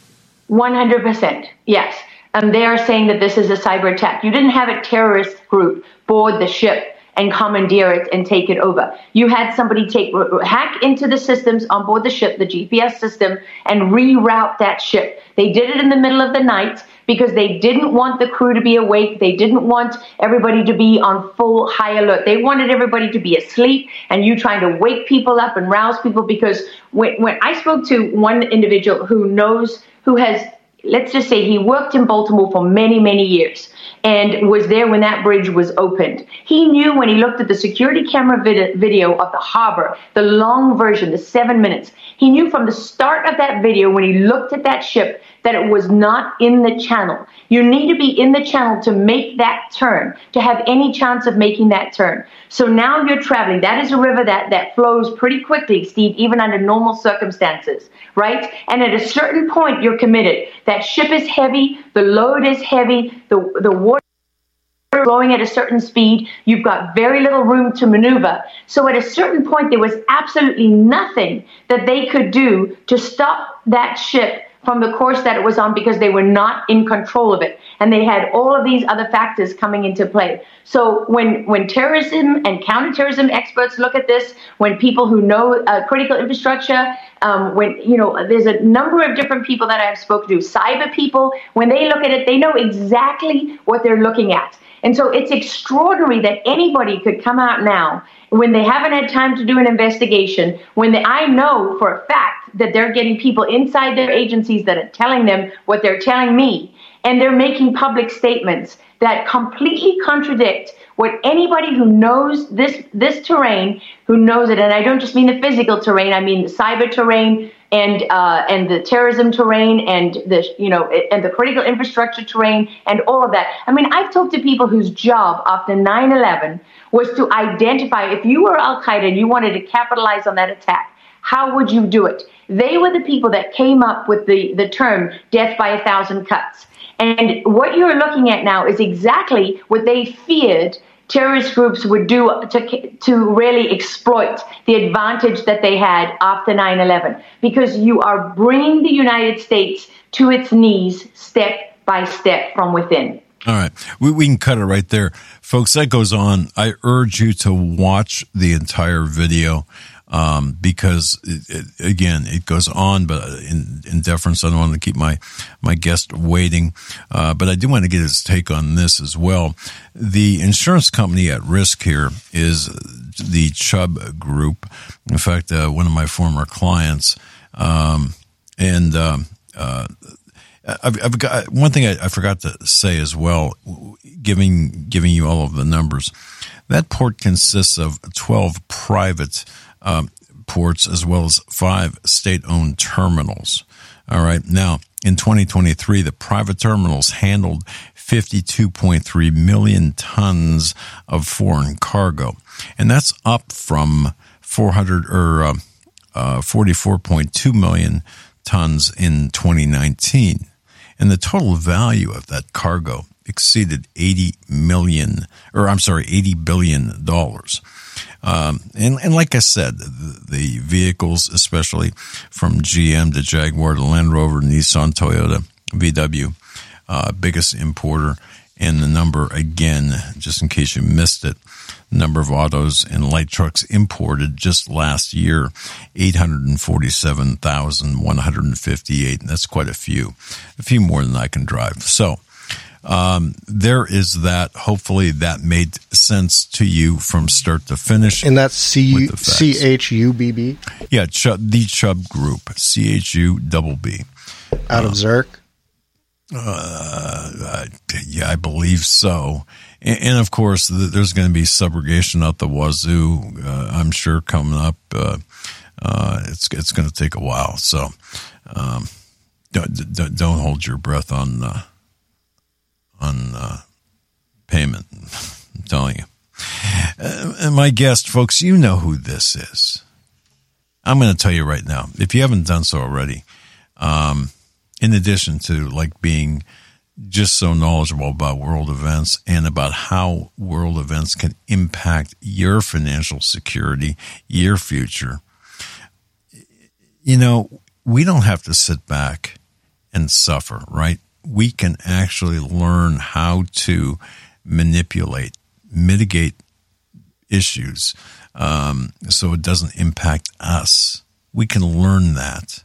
100%, yes. They are saying that this is a cyber attack. You didn't have a terrorist group board the ship and commandeer it and take it over. You had somebody hack into the systems on board the ship, the GPS system, and reroute that ship. They did it in the middle of the night because they didn't want the crew to be awake. They didn't want everybody to be on full high alert. They wanted everybody to be asleep and you trying to wake people up and rouse people, because when I spoke to one individual who has, let's just say he worked in Baltimore for many, many years and was there when that bridge was opened. He knew when he looked at the security camera video of the harbor, the long version, the 7 minutes, he knew from the start of that video when he looked at that ship that it was not in the channel. You need to be in the channel to make that turn, to have any chance of making that turn. So now you're traveling. That is a river that flows pretty quickly, Steve, even under normal circumstances, right? And at a certain point, you're committed. That ship is heavy. The load is heavy. The water is flowing at a certain speed. You've got very little room to maneuver. So at a certain point, there was absolutely nothing that they could do to stop that ship from the course that it was on, because they were not in control of it. And they had all of these other factors coming into play. So when terrorism and counterterrorism experts look at this, when people who know critical infrastructure, there's a number of different people that I've spoken to, cyber people, when they look at it, they know exactly what they're looking at. And so it's extraordinary that anybody could come out now when they haven't had time to do an investigation, I know for a fact that they're getting people inside their agencies that are telling them what they're telling me, and they're making public statements that completely contradict what anybody who knows this terrain, who knows it, and I don't just mean the physical terrain, I mean the cyber terrain and the terrorism terrain and the critical infrastructure terrain and all of that. I mean, I've talked to people whose job after 9/11 was to identify, if you were Al-Qaeda and you wanted to capitalize on that attack, how would you do it? They were the people that came up with the term death by 1,000 cuts. And what you're looking at now is exactly what they feared terrorist groups would do to really exploit the advantage that they had after 9/11, because you are bringing the United States to its knees step by step from within. All right. We can cut it right there. Folks, that goes on. I urge you to watch the entire video, because it goes on, but in deference, I don't want to keep my guest waiting. But I do want to get his take on this as well. The insurance company at risk here is the Chubb Group. In fact, one of my former clients, I've got one thing I forgot to say as well, giving you all of the numbers. That port consists of 12 private ports as well as 5 state-owned terminals. All right. Now, in 2023, the private terminals handled 52.3 million tons of foreign cargo, and that's up from 44.2 million tons in 2019. And the total value of that cargo exceeded $80 billion. And like I said, the vehicles, especially from GM to Jaguar to Land Rover, Nissan, Toyota, VW, biggest importer, and the number, again, just in case you missed it, number of autos and light trucks imported just last year, 847,158. And that's quite a few more than I can drive. So there is that. Hopefully that made sense to you from start to finish. And that's CHUBB? Yeah, the Chubb Group, CHUBB. Out of Zurich? Yeah, I believe so. And of course, there's going to be subrogation out the wazoo. I'm sure coming up. It's going to take a while. So don't hold your breath on payment. I'm telling you. And my guest, folks, you know who this is. I'm going to tell you right now, if you haven't done so already. In addition to like being just so knowledgeable about world events and about how world events can impact your financial security, your future, you know, we don't have to sit back and suffer, right? We can actually learn how to manipulate, mitigate issues so it doesn't impact us. We can learn that.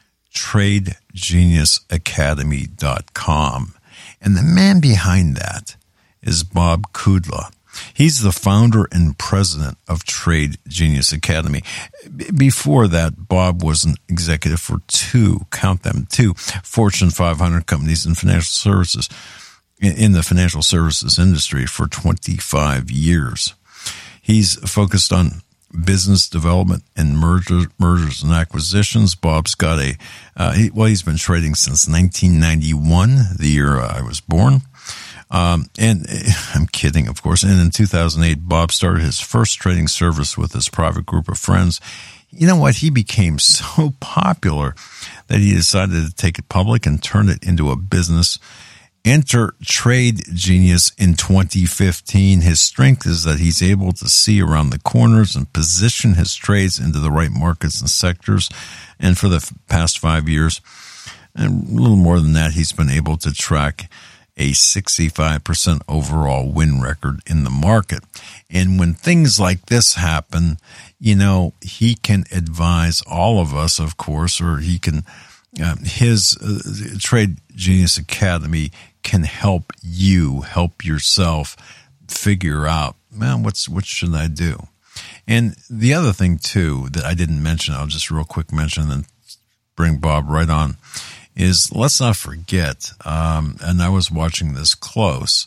TradeGeniusAcademy.com. And the man behind that is Bob Kudla. He's the founder and president of Trade Genius Academy. Before that, Bob was an executive for two Fortune 500 companies in financial services, in the financial services industry for 25 years. He's focused on business development and mergers and acquisitions. Bob's got he's been trading since 1991, the year I was born. And I'm kidding, of course. And in 2008, Bob started his first trading service with his private group of friends. You know what? He became so popular that he decided to take it public and turn it into a business. Enter Trade Genius in 2015. His strength is that he's able to see around the corners and position his trades into the right markets and sectors. And for the past 5 years, and a little more than that, he's been able to track a 65% overall win record in the market. And when things like this happen, you know, he can advise all of us, of course, or he can, his Trade Genius Academy can help you, help yourself figure out, man, what should I do? And the other thing, too, that I didn't mention, I'll just real quick mention and then bring Bob right on, is let's not forget, and I was watching this close,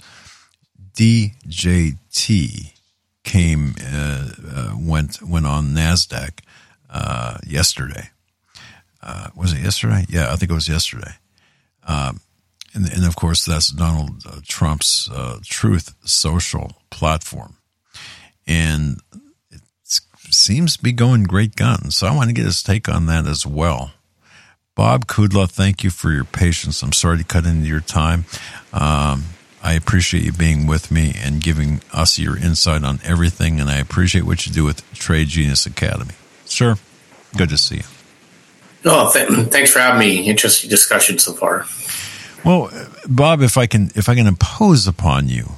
DJT went on NASDAQ yesterday. Was it yesterday? Yeah, I think it was yesterday. And of course, that's Donald Trump's Truth Social platform. And it seems to be going great guns. So I want to get his take on that as well. Bob Kudla, thank you for your patience. I'm sorry to cut into your time. I appreciate you being with me and giving us your insight on everything, and I appreciate what you do with Trade Genius Academy. Sir, good to see you. Oh, thanks for having me. Interesting discussion so far. Well, Bob, if I can impose upon you,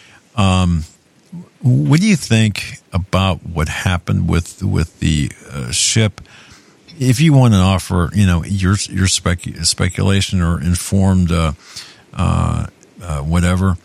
what do you think about what happened with the ship? If you want to offer, you know, your speculation or informed whatever,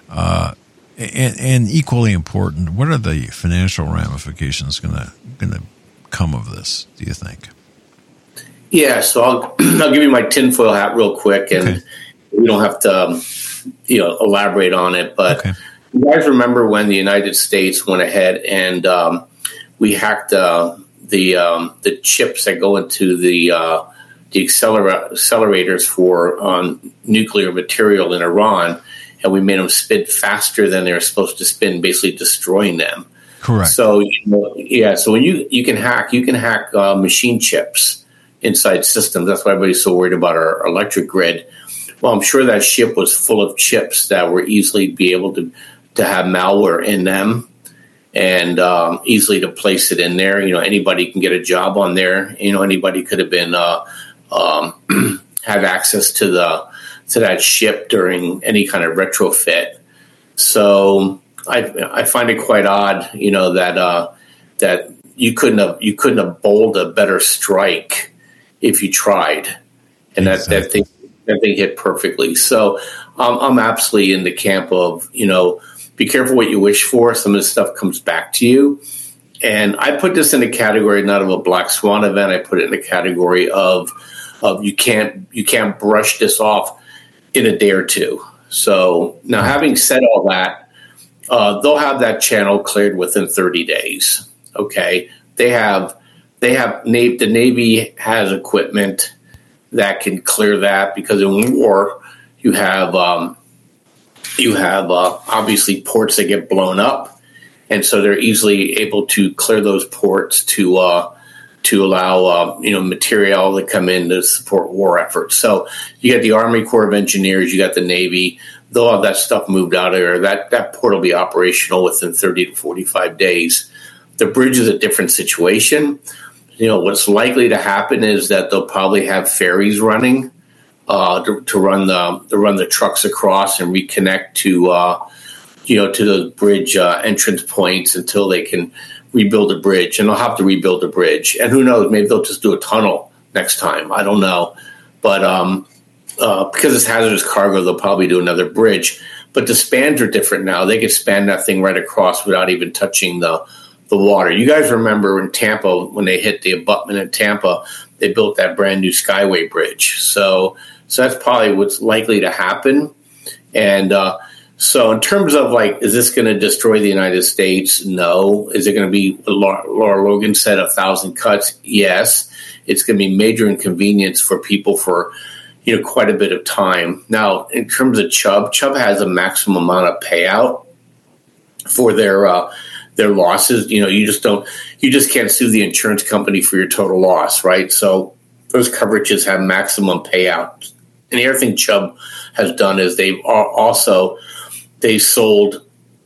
and equally important, what are the financial ramifications going to come of this? Do you think? Yeah, so I'll give you my tinfoil hat real quick, and okay. We don't have to, elaborate on it. But okay. You guys remember when the United States went ahead and we hacked the chips that go into the accelerators for nuclear material in Iran, and we made them spin faster than they were supposed to spin, basically destroying them. Correct. So so when you can hack machine chips inside systems. That's why everybody's so worried about our electric grid. Well, I'm sure that ship was full of chips that were easily be able to have malware in them. And easily to place it in there. Anybody can get a job on there. Anybody could have been have access to that ship during any kind of retrofit. So I find it quite odd, that you couldn't have bowled a better strike if you tried, and exactly. that thing hit perfectly. So I'm absolutely in the camp of be careful what you wish for. Some of this stuff comes back to you. And I put this in a category not of a black swan event. I put it in a category of you can't brush this off. in a day or two. So now, having said all that, they'll have that channel cleared within 30 days. Okay, the Navy has equipment that can clear that, because in war you have obviously ports that get blown up, and so they're easily able to clear those ports to allow material to come in to support war efforts. So you got the Army Corps of Engineers, you got the Navy. They'll have that stuff moved out of there. That port will be operational within 30 to 45 days. The bridge is a different situation. What's likely to happen is that they'll probably have ferries running to run the trucks across and reconnect to the bridge entrance points until they can rebuild the bridge. And they'll have to rebuild the bridge. And who knows, maybe they'll just do a tunnel next time. I don't know. But because it's hazardous cargo, they'll probably do another bridge. But the spans are different now. They can span that thing right across without even touching the water. You guys remember in Tampa, when they hit the abutment in Tampa, they built that brand new Skyway Bridge. So that's probably what's likely to happen. And so in terms of is this going to destroy the United States? No. Is it going to be, Laura Logan said, 1,000 cuts? Yes. It's going to be major inconvenience for people for quite a bit of time. Now, in terms of Chubb has a maximum amount of payout for their losses. You just can't sue the insurance company for your total loss, right? So those coverages have maximum payout. And the other thing Chubb has done is they sold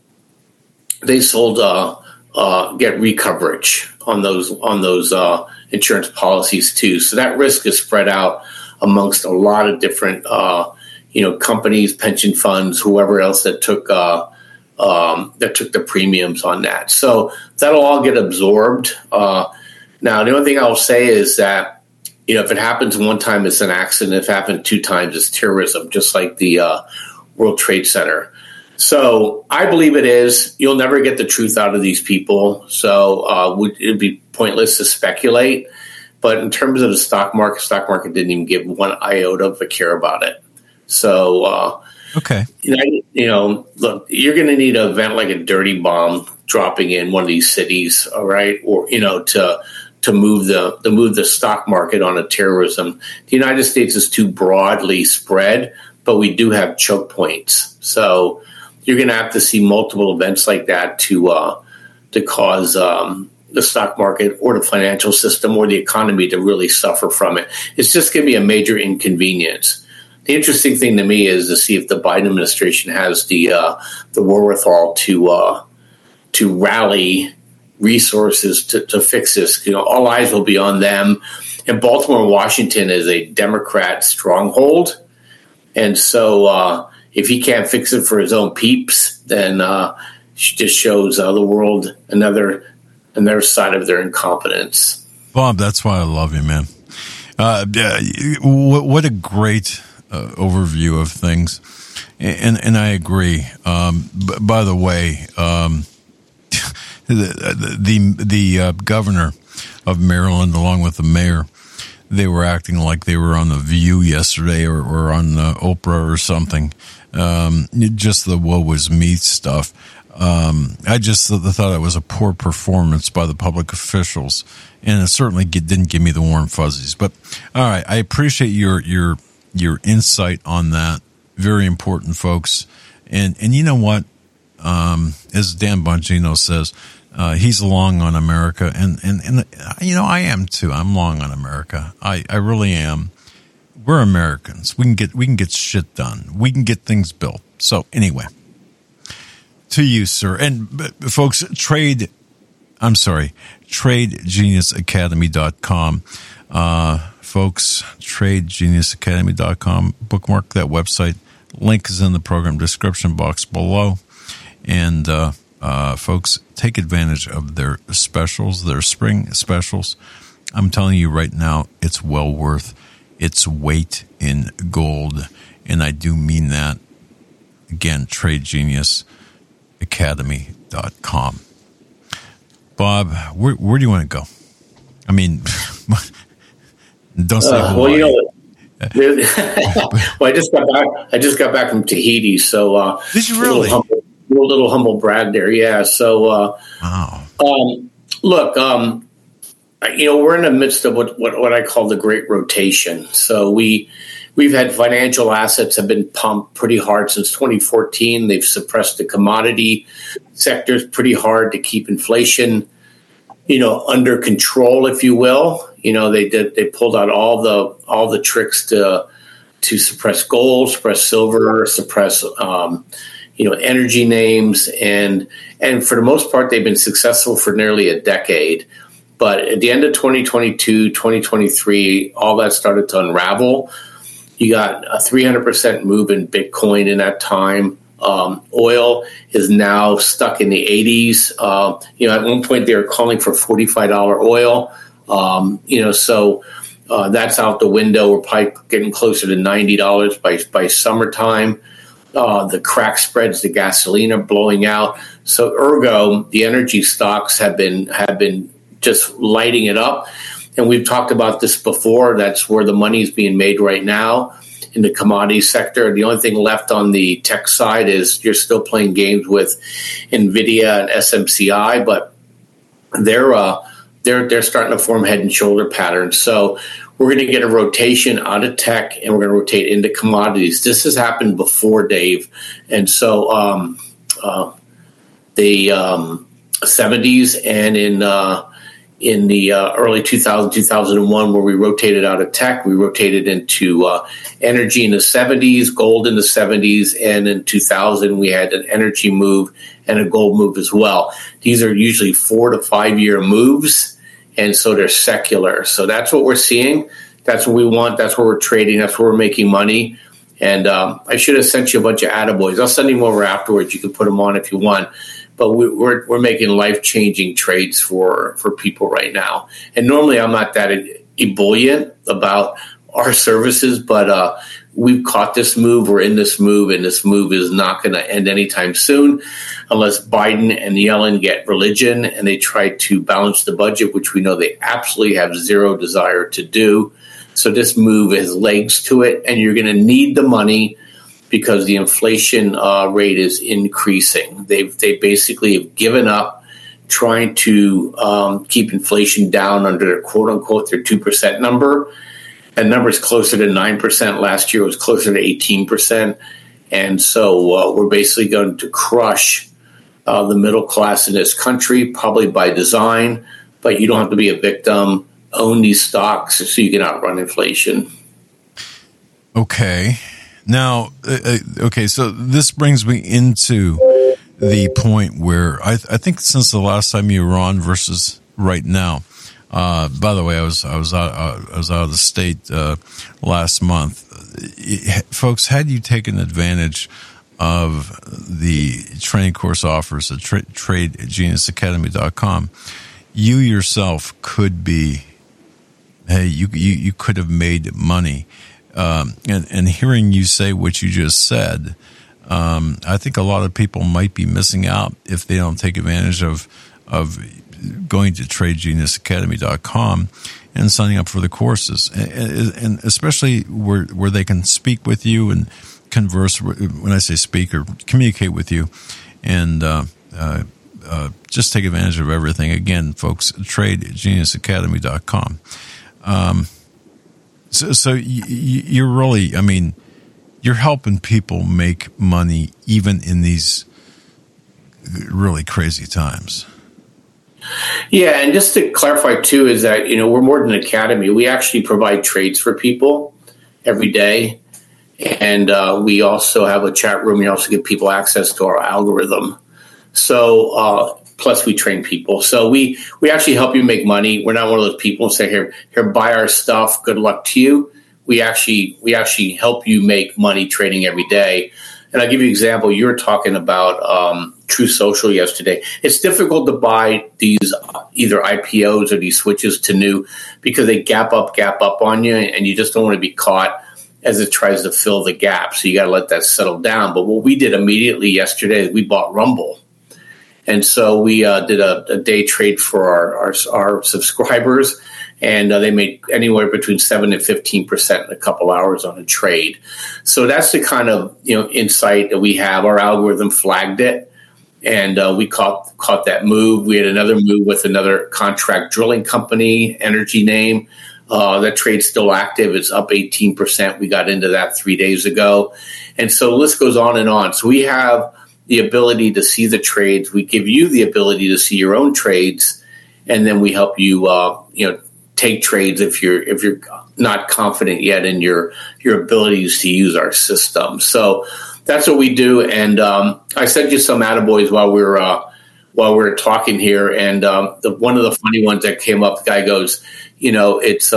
get recoverage on those insurance policies too. So that risk is spread out amongst a lot of different companies, pension funds, whoever else that took the premiums on that. So that'll all get absorbed. Now, the only thing I'll say is that, if it happens one time, it's an accident. If it happened 2 times, it's terrorism, just like the World Trade Center. So I believe it is. You'll never get the truth out of these people. So it would be pointless to speculate. But in terms of the stock market didn't even give one iota of a care about it. So, okay. Look, you're going to need an event like a dirty bomb dropping in one of these cities, all right, or to move the stock market on a terrorism. The United States is too broadly spread, but we do have choke points. So you're going to have to see multiple events like that to cause the stock market or the financial system or the economy to really suffer from it. It's just going to be a major inconvenience. The interesting thing to me is to see if the Biden administration has the wherewithal to rally resources to fix this. All eyes will be on them. And Baltimore and Washington is a Democrat stronghold. And so if he can't fix it for his own peeps, then it just shows the world another side of their incompetence. Bob, that's why I love you, man. What a great overview of things. And I agree. By the way, the governor of Maryland, along with the mayor, they were acting like they were on The View yesterday or on Oprah or something. Just the woe was me stuff. I just thought it was a poor performance by the public officials, and it certainly didn't give me the warm fuzzies. But all right, I appreciate your insight on that. Very important, folks. And you know what? As Dan Bongino says, he's long on America, and I am too. I'm long on America. I really am. We're Americans. We can get shit done. We can get things built. So anyway, to you, sir. And folks, TradeGeniusAcademy.com. Folks, TradeGeniusAcademy.com. Bookmark that website. Link is in the program description box below. And folks, take advantage of their specials, their spring specials. I'm telling you right now, it's well worth its weight in gold. And I do mean that. Again, TradeGeniusAcademy.com. Bob, where do you want to go? I mean, don't say Hawaii. Well, I just got back from Tahiti, so did you really? A little humble brag there, yeah. So, wow. Look, we're in the midst of what I call the great rotation. So we've had financial assets have been pumped pretty hard since 2014. They've suppressed the commodity sectors pretty hard to keep inflation, under control, if you will. They pulled out all the tricks to suppress gold, suppress silver, suppress energy names, and for the most part they've been successful for nearly a decade. But at the end of 2022, 2023, all that started to unravel. You got a 300% move in Bitcoin in that time. Oil is now stuck in the 80s. At one point they were calling for $45 oil. So that's out the window. We're probably getting closer to $90 by summertime. The crack spreads, the gasoline are blowing out. So ergo, the energy stocks have been just lighting it up. And we've talked about this before. That's where the money is being made right now in the commodity sector. The only thing left on the tech side is you're still playing games with NVIDIA and SMCI, but they're starting to form head and shoulder patterns. So we're going to get a rotation out of tech, and we're going to rotate into commodities. This has happened before, Dave. And so the 70s and in the early 2001, where we rotated out of tech, we rotated into energy in the 70s, gold in the 70s, and in 2000, we had an energy move and a gold move as well. These are usually 4 to 5 year moves, and so they're secular. So that's what we're seeing. That's what we want. That's where we're trading. That's where we're making money. And I should have sent you a bunch of attaboys. I'll send them over afterwards. You can put them on if you want. But we're making life-changing trades for people right now. And normally I'm not that ebullient about our services, but we've caught this move. We're in this move, and this move is not going to end anytime soon unless Biden and Yellen get religion and they try to balance the budget, which we know they absolutely have zero desire to do. So this move has legs to it, and you're going to need the money because the inflation rate is increasing. They basically have given up trying to keep inflation down under their quote-unquote their 2% number. That number is closer to 9%. Last year it was closer to 18%. And so we're basically going to crush the middle class in this country, probably by design. But you don't have to be a victim. Own these stocks so you can outrun inflation. Okay. Now, so this brings me into the point where I think since the last time you were on versus right now. By the way, I was out of the state last month. Folks, had you taken advantage of the training course offers at TradeGeniusAcademy.com, you yourself could be. Hey, you could have made money. And hearing you say what you just said, I think a lot of people might be missing out if they don't take advantage of going to TradeGeniusAcademy.com and signing up for the courses, and especially where they can speak with you and converse. When I say speak, or communicate with you, and just take advantage of everything. Again, folks, TradeGeniusAcademy.com. So you're really, you're helping people make money even in these really crazy times. Yeah, and just to clarify too, is that we're more than an academy. We actually provide trades for people every day, and we also have a chat room. We also give people access to our algorithm. So plus we train people. So we actually help you make money. We're not one of those people who say, here, buy our stuff. Good luck to you. We actually help you make money trading every day. And I'll give you an example. You were talking about True Social yesterday. It's difficult to buy these either IPOs or these switches to new because they gap up on you, and you just don't want to be caught as it tries to fill the gap. So you got to let that settle down. But what we did immediately yesterday is we bought Rumble. And so we did a day trade for our subscribers, and they made anywhere between 7 and 15% in a couple hours on a trade. So that's the kind of insight that we have. Our algorithm flagged it, and we caught that move. We had another move with another contract drilling company, energy name. That trade's still active. It's up 18%. We got into that 3 days ago. And so the list goes on and on. So we have the ability to see the trades. We give you the ability to see your own trades, and then we help you, take trades if you're not confident yet in your abilities to use our system. So that's what we do. And I sent you some attaboys while we were talking here. And one of the funny ones that came up, the guy goes, it's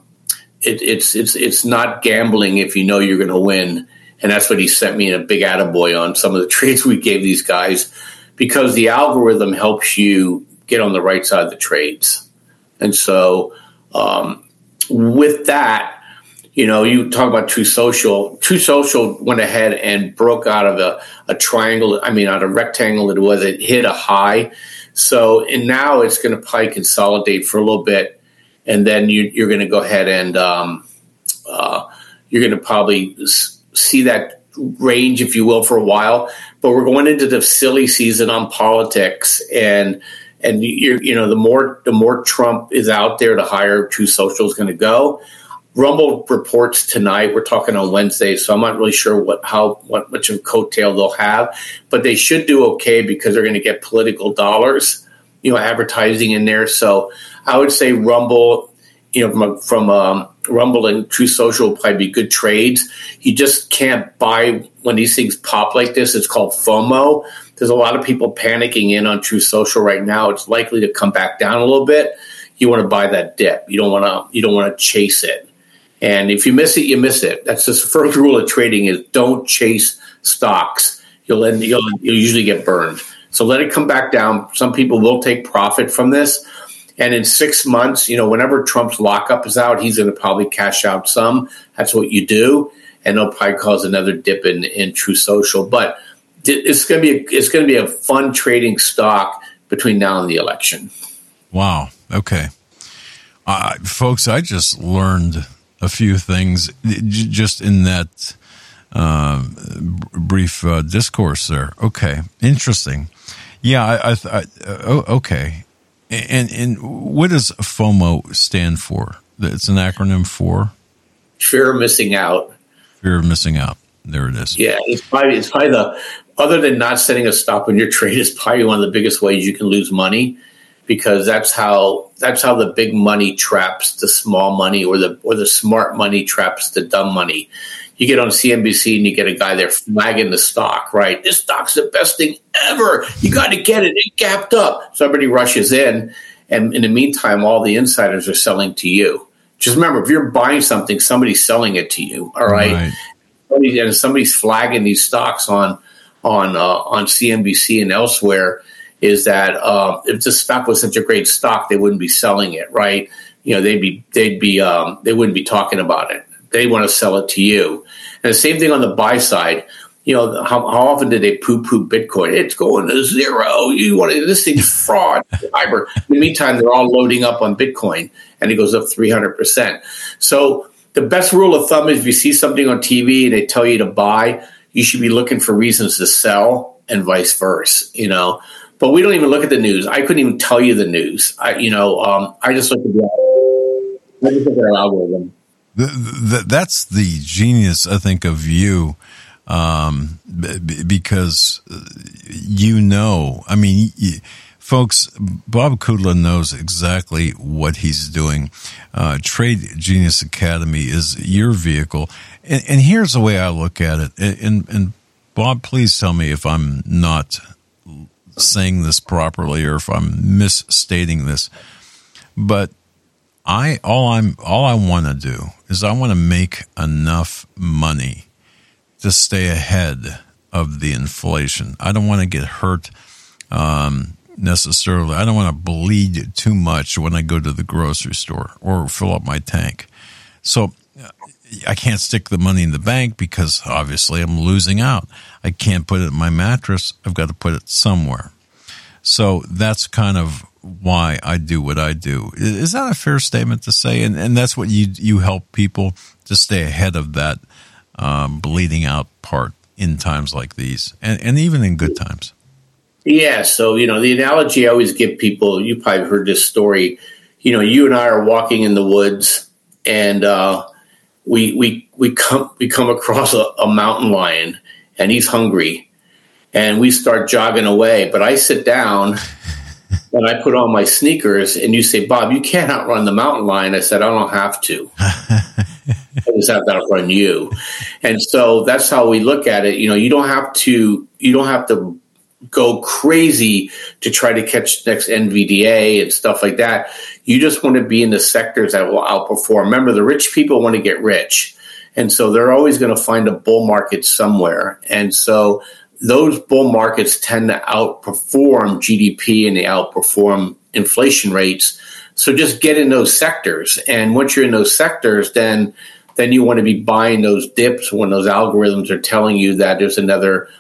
not gambling if you know you're going to win. And that's what he sent me in a big attaboy on some of the trades we gave these guys, because the algorithm helps you get on the right side of the trades. And so with that, you talk about True Social. True Social went ahead and broke out of a triangle. I mean, out of a rectangle. It hit a high. So, and now it's going to probably consolidate for a little bit. And then you're going to go ahead and you're going to probably see that range, if you will, for a while. But we're going into the silly season on politics, and the more Trump is out there, the higher True Social is going to go. Rumble reports tonight. We're talking on Wednesday, so I'm not really sure what much of a coattail they'll have, but they should do okay because they're going to get political dollars, advertising in there. So I would say Rumble, from Rumble and True Social will probably be good trades. You just can't buy when these things pop like this. It's called FOMO. There's a lot of people panicking in on True Social right now. It's likely to come back down a little bit. You want to buy that dip. You don't want to chase it. And if you miss it, you miss it. That's just the first rule of trading: is don't chase stocks. You'll usually get burned. So let it come back down. Some people will take profit from this. And in 6 months, whenever Trump's lockup is out, he's going to probably cash out some. That's what you do. And it'll probably cause another dip in True Social. But it's going to be a fun trading stock between now and the election. Wow. Okay. Folks, I just learned a few things just in that brief discourse there. Okay. Interesting. Yeah. Okay. And what does FOMO stand for? It's an acronym for? Fear of missing out. Fear of missing out. There it is. Yeah, it's probably other than not setting a stop on your trade, is probably one of the biggest ways you can lose money, because that's how the big money traps the small money, or the smart money traps the dumb money. You get on CNBC and you get a guy there flagging the stock, right? This stock's the best thing ever. You got to get it. It gapped up. Somebody rushes in, and in the meantime, all the insiders are selling to you. Just remember, if you're buying something, somebody's selling it to you. All right. And somebody's flagging these stocks on CNBC and elsewhere. Is that if the stock was such a great stock, they wouldn't be selling it, right? They wouldn't be talking about it. They want to sell it to you. And the same thing on the buy side. How often did they poo-poo Bitcoin? It's going to zero. This thing's fraud. Fiber. In the meantime, they're all loading up on Bitcoin, and it goes up 300%. So the best rule of thumb is if you see something on TV and they tell you to buy, you should be looking for reasons to sell, and vice versa. But we don't even look at the news. I couldn't even tell you the news. I just look at our algorithm. That's the genius, I think, of you, because I mean, folks, Bob Kudla knows exactly what he's doing. Trade Genius Academy is your vehicle. And here's the way I look at it. And Bob, please tell me if I'm not saying this properly or if I'm misstating this. But all I want to do is I want to make enough money to stay ahead of the inflation. I don't want to get hurt necessarily. I don't want to bleed too much when I go to the grocery store or fill up my tank. So I can't stick the money in the bank because obviously I'm losing out. I can't put it in my mattress. I've got to put it somewhere. So that's kind of why I do what I do. Is that a fair statement to say? And that's what you help people to stay ahead of that bleeding out part in times like these, and even in good times. Yeah. So, the analogy I always give people, you probably heard this story, you and I are walking in the woods, and we come across a mountain lion, and he's hungry, and we start jogging away. But I sit down and I put on my sneakers, and you say, Bob, you can't outrun the mountain lion. I said, I don't have to. I just have to outrun you. And so that's how we look at it. You don't have to go crazy to try to catch the next NVDA and stuff like that. You just want to be in the sectors that will outperform. Remember, the rich people want to get rich. And so they're always going to find a bull market somewhere. And so those bull markets tend to outperform GDP and they outperform inflation rates. So just get in those sectors. And once you're in those sectors, then you want to be buying those dips when those algorithms are telling you that there's another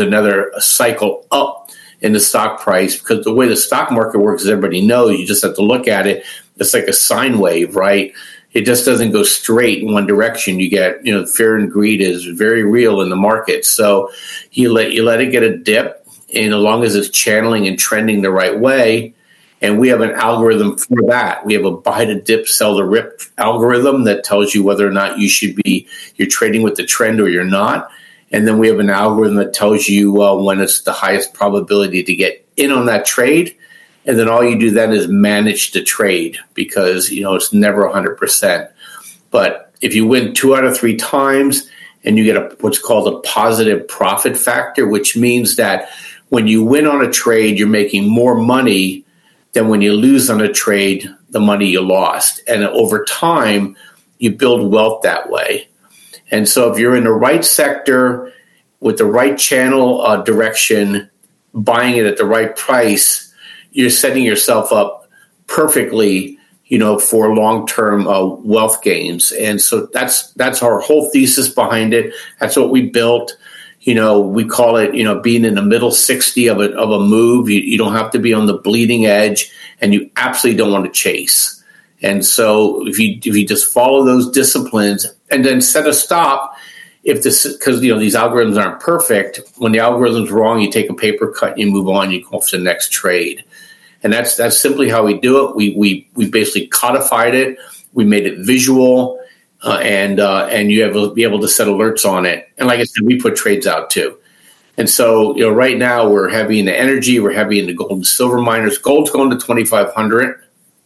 cycle up in the stock price. Because the way the stock market works, as everybody knows, you just have to look at it. It's like a sine wave, right? It just doesn't go straight in one direction. You get, fear and greed is very real in the market. So you let it get a dip, and as long as it's channeling and trending the right way, and we have an algorithm for that. We have a buy the dip, sell the rip algorithm that tells you whether or not you're trading with the trend or you're not. And then we have an algorithm that tells you when it's the highest probability to get in on that trade. And then all you do then is manage the trade because, it's never 100%. But if you win 2 out of 3 times and you get what's called a positive profit factor, which means that when you win on a trade, you're making more money than when you lose on a trade, the money you lost. And over time, you build wealth that way. And so if you're in the right sector with the right channel direction, buying it at the right price, you're setting yourself up perfectly, for long-term wealth gains. And so that's our whole thesis behind it. That's what we built. We call it, being in the middle 60 of a move. You don't have to be on the bleeding edge, and you absolutely don't want to chase. And so if you just follow those disciplines and then set a stop, because these algorithms aren't perfect. When the algorithm's wrong, you take a paper cut and you move on. You go to the next trade, and that's simply how we do it. We basically codified it. We made it visual. And you have to be able to set alerts on it. And like I said, we put trades out too. And so, right now we're heavy in the energy. We're heavy in the gold and silver miners. Gold's going to 2,500.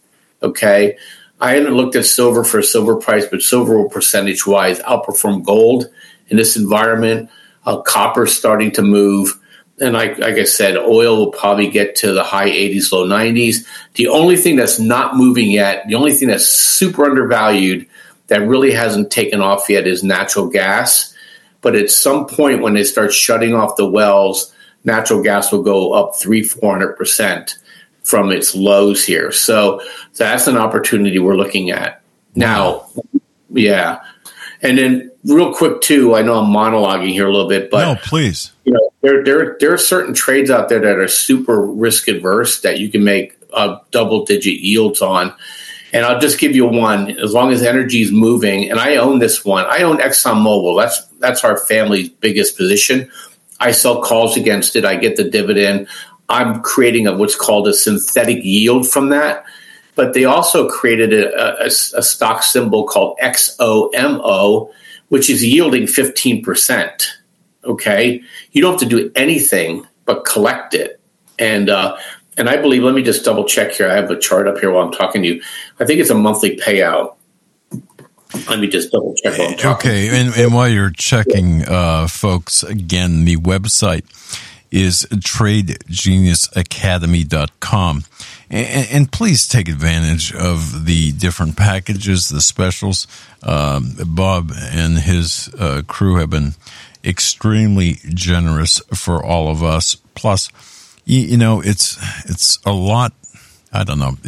Okay. I haven't looked at silver for a silver price, but silver will percentage wise outperform gold in this environment. Copper's starting to move. And like I said, oil will probably get to the high 80s, low 90s. The only thing that's not moving yet, the only thing that's super undervalued that really hasn't taken off yet is natural gas. But at some point when they start shutting off the wells, natural gas will go up 300-400% from its lows here. So that's an opportunity we're looking at. Now, yeah. And then real quick too, I know I'm monologuing here a little bit, but no, please. There are certain trades out there that are super risk adverse that you can make double-digit yields on. And I'll just give you one. As long as energy is moving, and I own this one. I own ExxonMobil. That's our family's biggest position. I sell calls against it. I get the dividend. I'm creating what's called a synthetic yield from that. But they also created a stock symbol called XOMO, which is yielding 15%. Okay, you don't have to do anything but collect it. And I believe, let me just double check here. I have a chart up here while I'm talking to you. I think it's a monthly payout. Let me just double check while I'm talking. Okay, and while you're checking, folks, again, the website is TradeGeniusAcademy.com. And please take advantage of the different packages, the specials. Bob and his crew have been extremely generous for all of us. Plus, it's a lot. I don't know.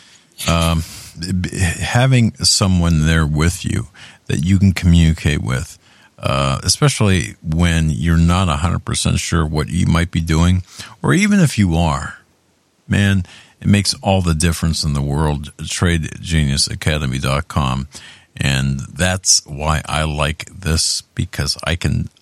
Having someone there with you that you can communicate with, especially when you're not 100% sure what you might be doing, or even if you are, man, it makes all the difference in the world. TradeGeniusAcademy.com. And that's why I like this, because I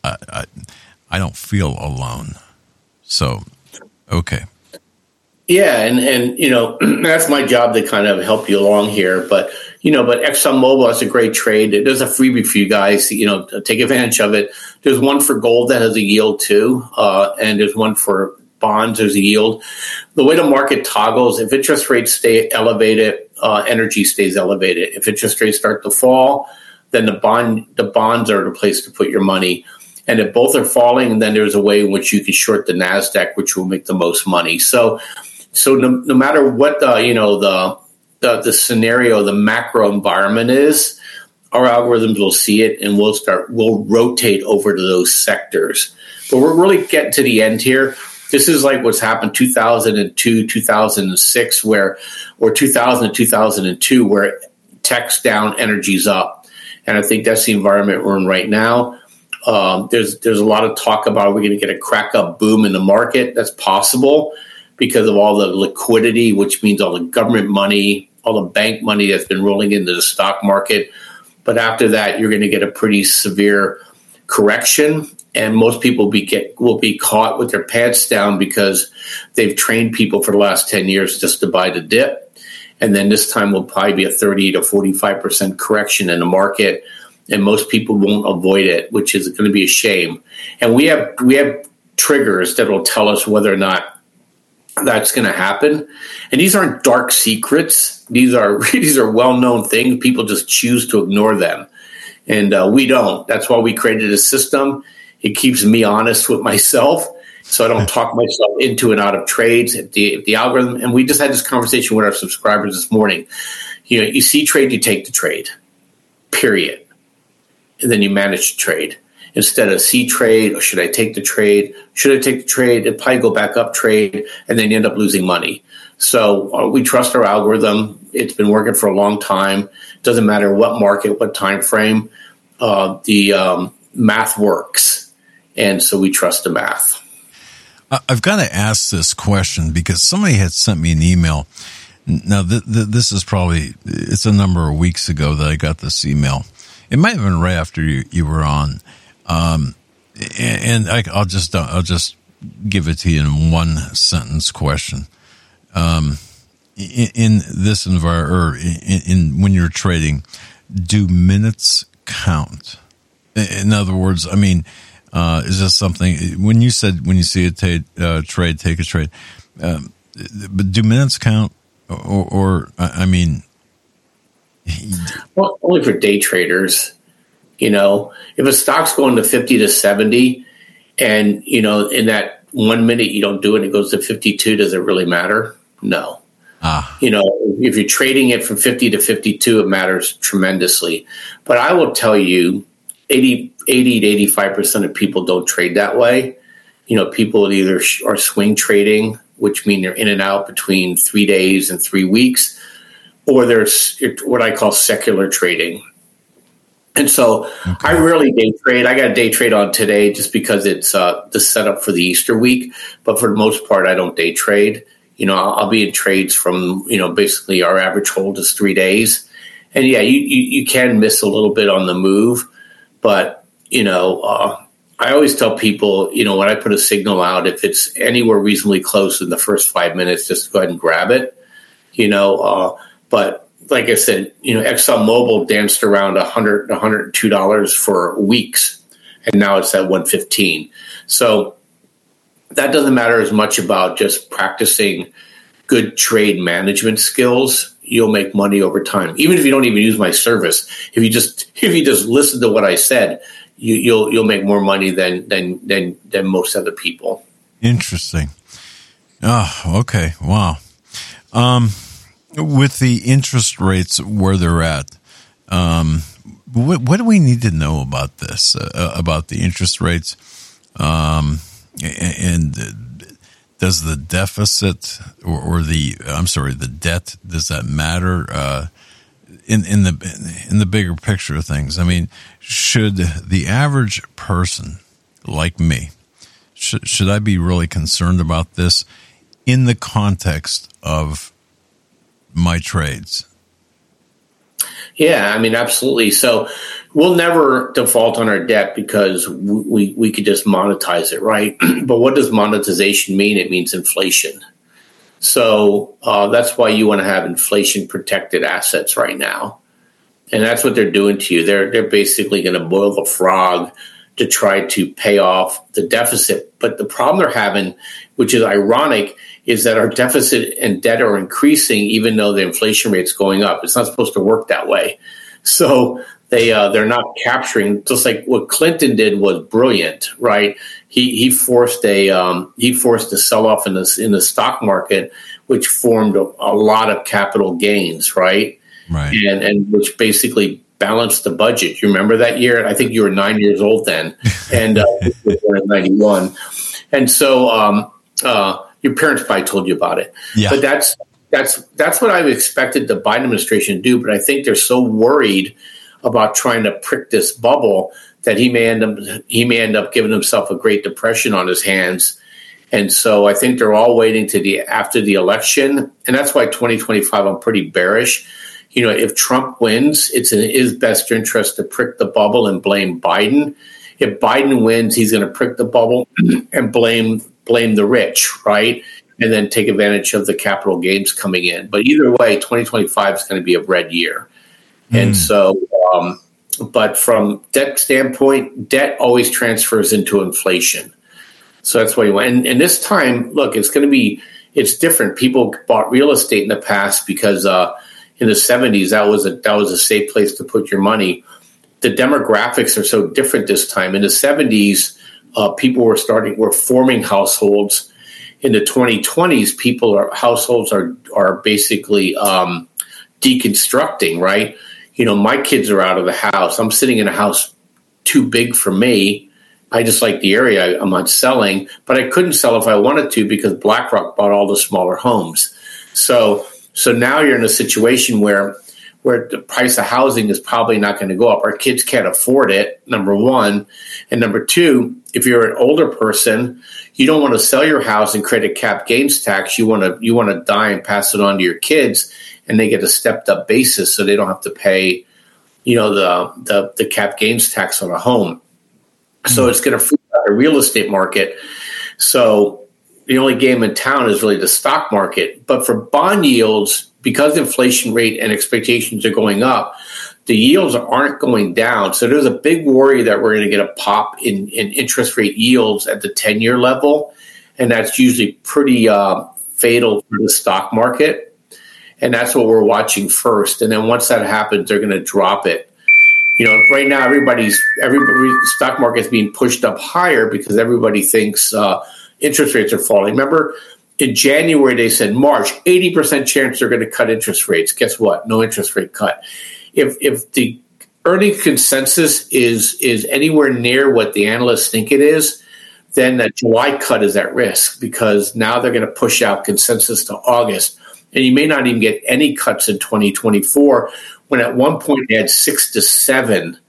don't feel alone. So, okay. Yeah, and that's my job to kind of help you along here. But ExxonMobil has a great trade. There's a freebie for you guys. Take advantage of it. There's one for gold that has a yield too, and there's one for bonds. There's a yield. The way the market toggles, if interest rates stay elevated, energy stays elevated. If interest rates start to fall, then the bonds are the place to put your money. And if both are falling, then there's a way in which you can short the NASDAQ, which will make the most money. So no matter what the scenario, the macro environment is, our algorithms will see it, and we'll rotate over to those sectors. But we're really getting to the end here. This is like what's happened 2002, 2006, or 2000 to 2002, where tech's down, energy's up. And I think that's the environment we're in right now. There's a lot of talk about, we're going to get a crack up boom in the market. That's possible because of all the liquidity, which means all the government money, all the bank money that's been rolling into the stock market. But after that, you're going to get a pretty severe correction. And most people will be caught with their pants down because they've trained people for the last 10 years just to buy the dip. And then this time will probably be a 30 to 45% correction in the market. And most people won't avoid it, which is going to be a shame. And we have triggers that will tell us whether or not that's going to happen. And these aren't dark secrets. These are well-known things. People just choose to ignore them. And we don't. That's why we created a system. It keeps me honest with myself, so I don't talk myself into and out of trades. If the algorithm, and we just had this conversation with our subscribers this morning. You see trade, you take the trade, period. And then you manage the trade. Instead of see trade, or should I take the trade? Should I take the trade? It'd probably go back up trade, and then you end up losing money. So we trust our algorithm. It's been working for a long time. Doesn't matter what market, what time frame. The math works. And so we trust the math. I've got to ask this question because somebody had sent me an email. Now, this is it's a number of weeks ago that I got this email. It might have been right after you were on. And I'll just give it to you in one sentence question. In this environment, or in when you're trading, do minutes count? In other words, I mean, is this something, when you see a trade, take a trade, but do minutes count? Or I mean, well, only for day traders. If a stock's going to 50 to 70 and, in that 1 minute you don't do it, it goes to 52, does it really matter? No. If you're trading it from 50 to 52, it matters tremendously. But I will tell you, 80 to 85% of people don't trade that way. People either are swing trading, which means they're in and out between 3 days and 3 weeks, or there's what I call secular trading. And so I rarely day trade. I got a day trade on today just because it's the setup for the Easter week. But for the most part, I don't day trade. I'll be in trades from, basically our average hold is 3 days. And yeah, you can miss a little bit on the move. But, I always tell people, when I put a signal out, if it's anywhere reasonably close in the first 5 minutes, just go ahead and grab it, but like I said, ExxonMobil danced around $100, $102 for weeks, and now it's at $115. So that doesn't matter as much about just practicing good trade management skills. You'll make money over time, even if you don't even use my service. If you just listen to what I said, you'll make more money than most other people. Interesting. Oh, okay. Wow. With the interest rates where they're at, what do we need to know about this? About the interest rates, and does the deficit or the debt, does that matter in the bigger picture of things? I mean, should the average person like me, should I be really concerned about this in the context of my trades. Yeah, I mean, absolutely. So we'll never default on our debt because we could just monetize it, right? But what does monetization mean? It means inflation. So that's why you want to have inflation-protected assets right now. And that's what they're doing to you. They're basically going to boil the frog to try to pay off the deficit. But the problem they're having, which is ironic, is that our deficit and debt are increasing even though the inflation rate's going up. It's not supposed to work that way. So they're not capturing, just like what Clinton did was brilliant, right? He forced a sell-off in the stock market, which formed a lot of capital gains, right? Right. And which basically balanced the budget. You remember that year? I think you were 9 years old then, and you were born in 91. And so your parents probably told you about it. Yeah. But that's what I've expected the Biden administration to do. But I think they're so worried about trying to prick this bubble that he may end up giving himself a Great Depression on his hands. And so I think they're all waiting to after the election, and that's why 2025 I'm pretty bearish. You know, if Trump wins, it's in his best interest to prick the bubble and blame Biden. If Biden wins, he's going to prick the bubble and blame the rich, right? And then take advantage of the capital gains coming in. But either way, 2025 is going to be a red year. And so, but from debt standpoint, debt always transfers into inflation. So that's why you want. And this time, look, it's different. People bought real estate in the past because in the 70s, that was a safe place to put your money. The demographics are so different this time. In the 70s, people were forming households. In the 2020s, households are basically deconstructing, right? You know, my kids are out of the house. I'm sitting in a house too big for me. I just like the area. I'm not selling, but I couldn't sell if I wanted to because BlackRock bought all the smaller homes. So now you're in a situation where the price of housing is probably not going to go up. Our kids can't afford it, number one. And number two, if you're an older person, you don't want to sell your house and create a cap gains tax. You want to die and pass it on to your kids, and they get a stepped up basis so they don't have to pay, you know, the cap gains tax on a home. So it's going to free up the real estate market. So the only game in town is really the stock market. But for bond yields, because inflation rate and expectations are going up, the yields aren't going down. So there's a big worry that we're going to get a pop in interest rate yields at the 10-year level. And that's usually pretty fatal for the stock market. And that's what we're watching first. And then once that happens, they're going to drop it. You know, right now, everybody stock market is being pushed up higher because everybody thinks interest rates are falling. Remember, in January, they said March, 80% chance they're going to cut interest rates. Guess what? No interest rate cut. If the earnings consensus is anywhere near what the analysts think it is, then that July cut is at risk because now they're going to push out consensus to August. And you may not even get any cuts in 2024, when at one point they had 6 to 7,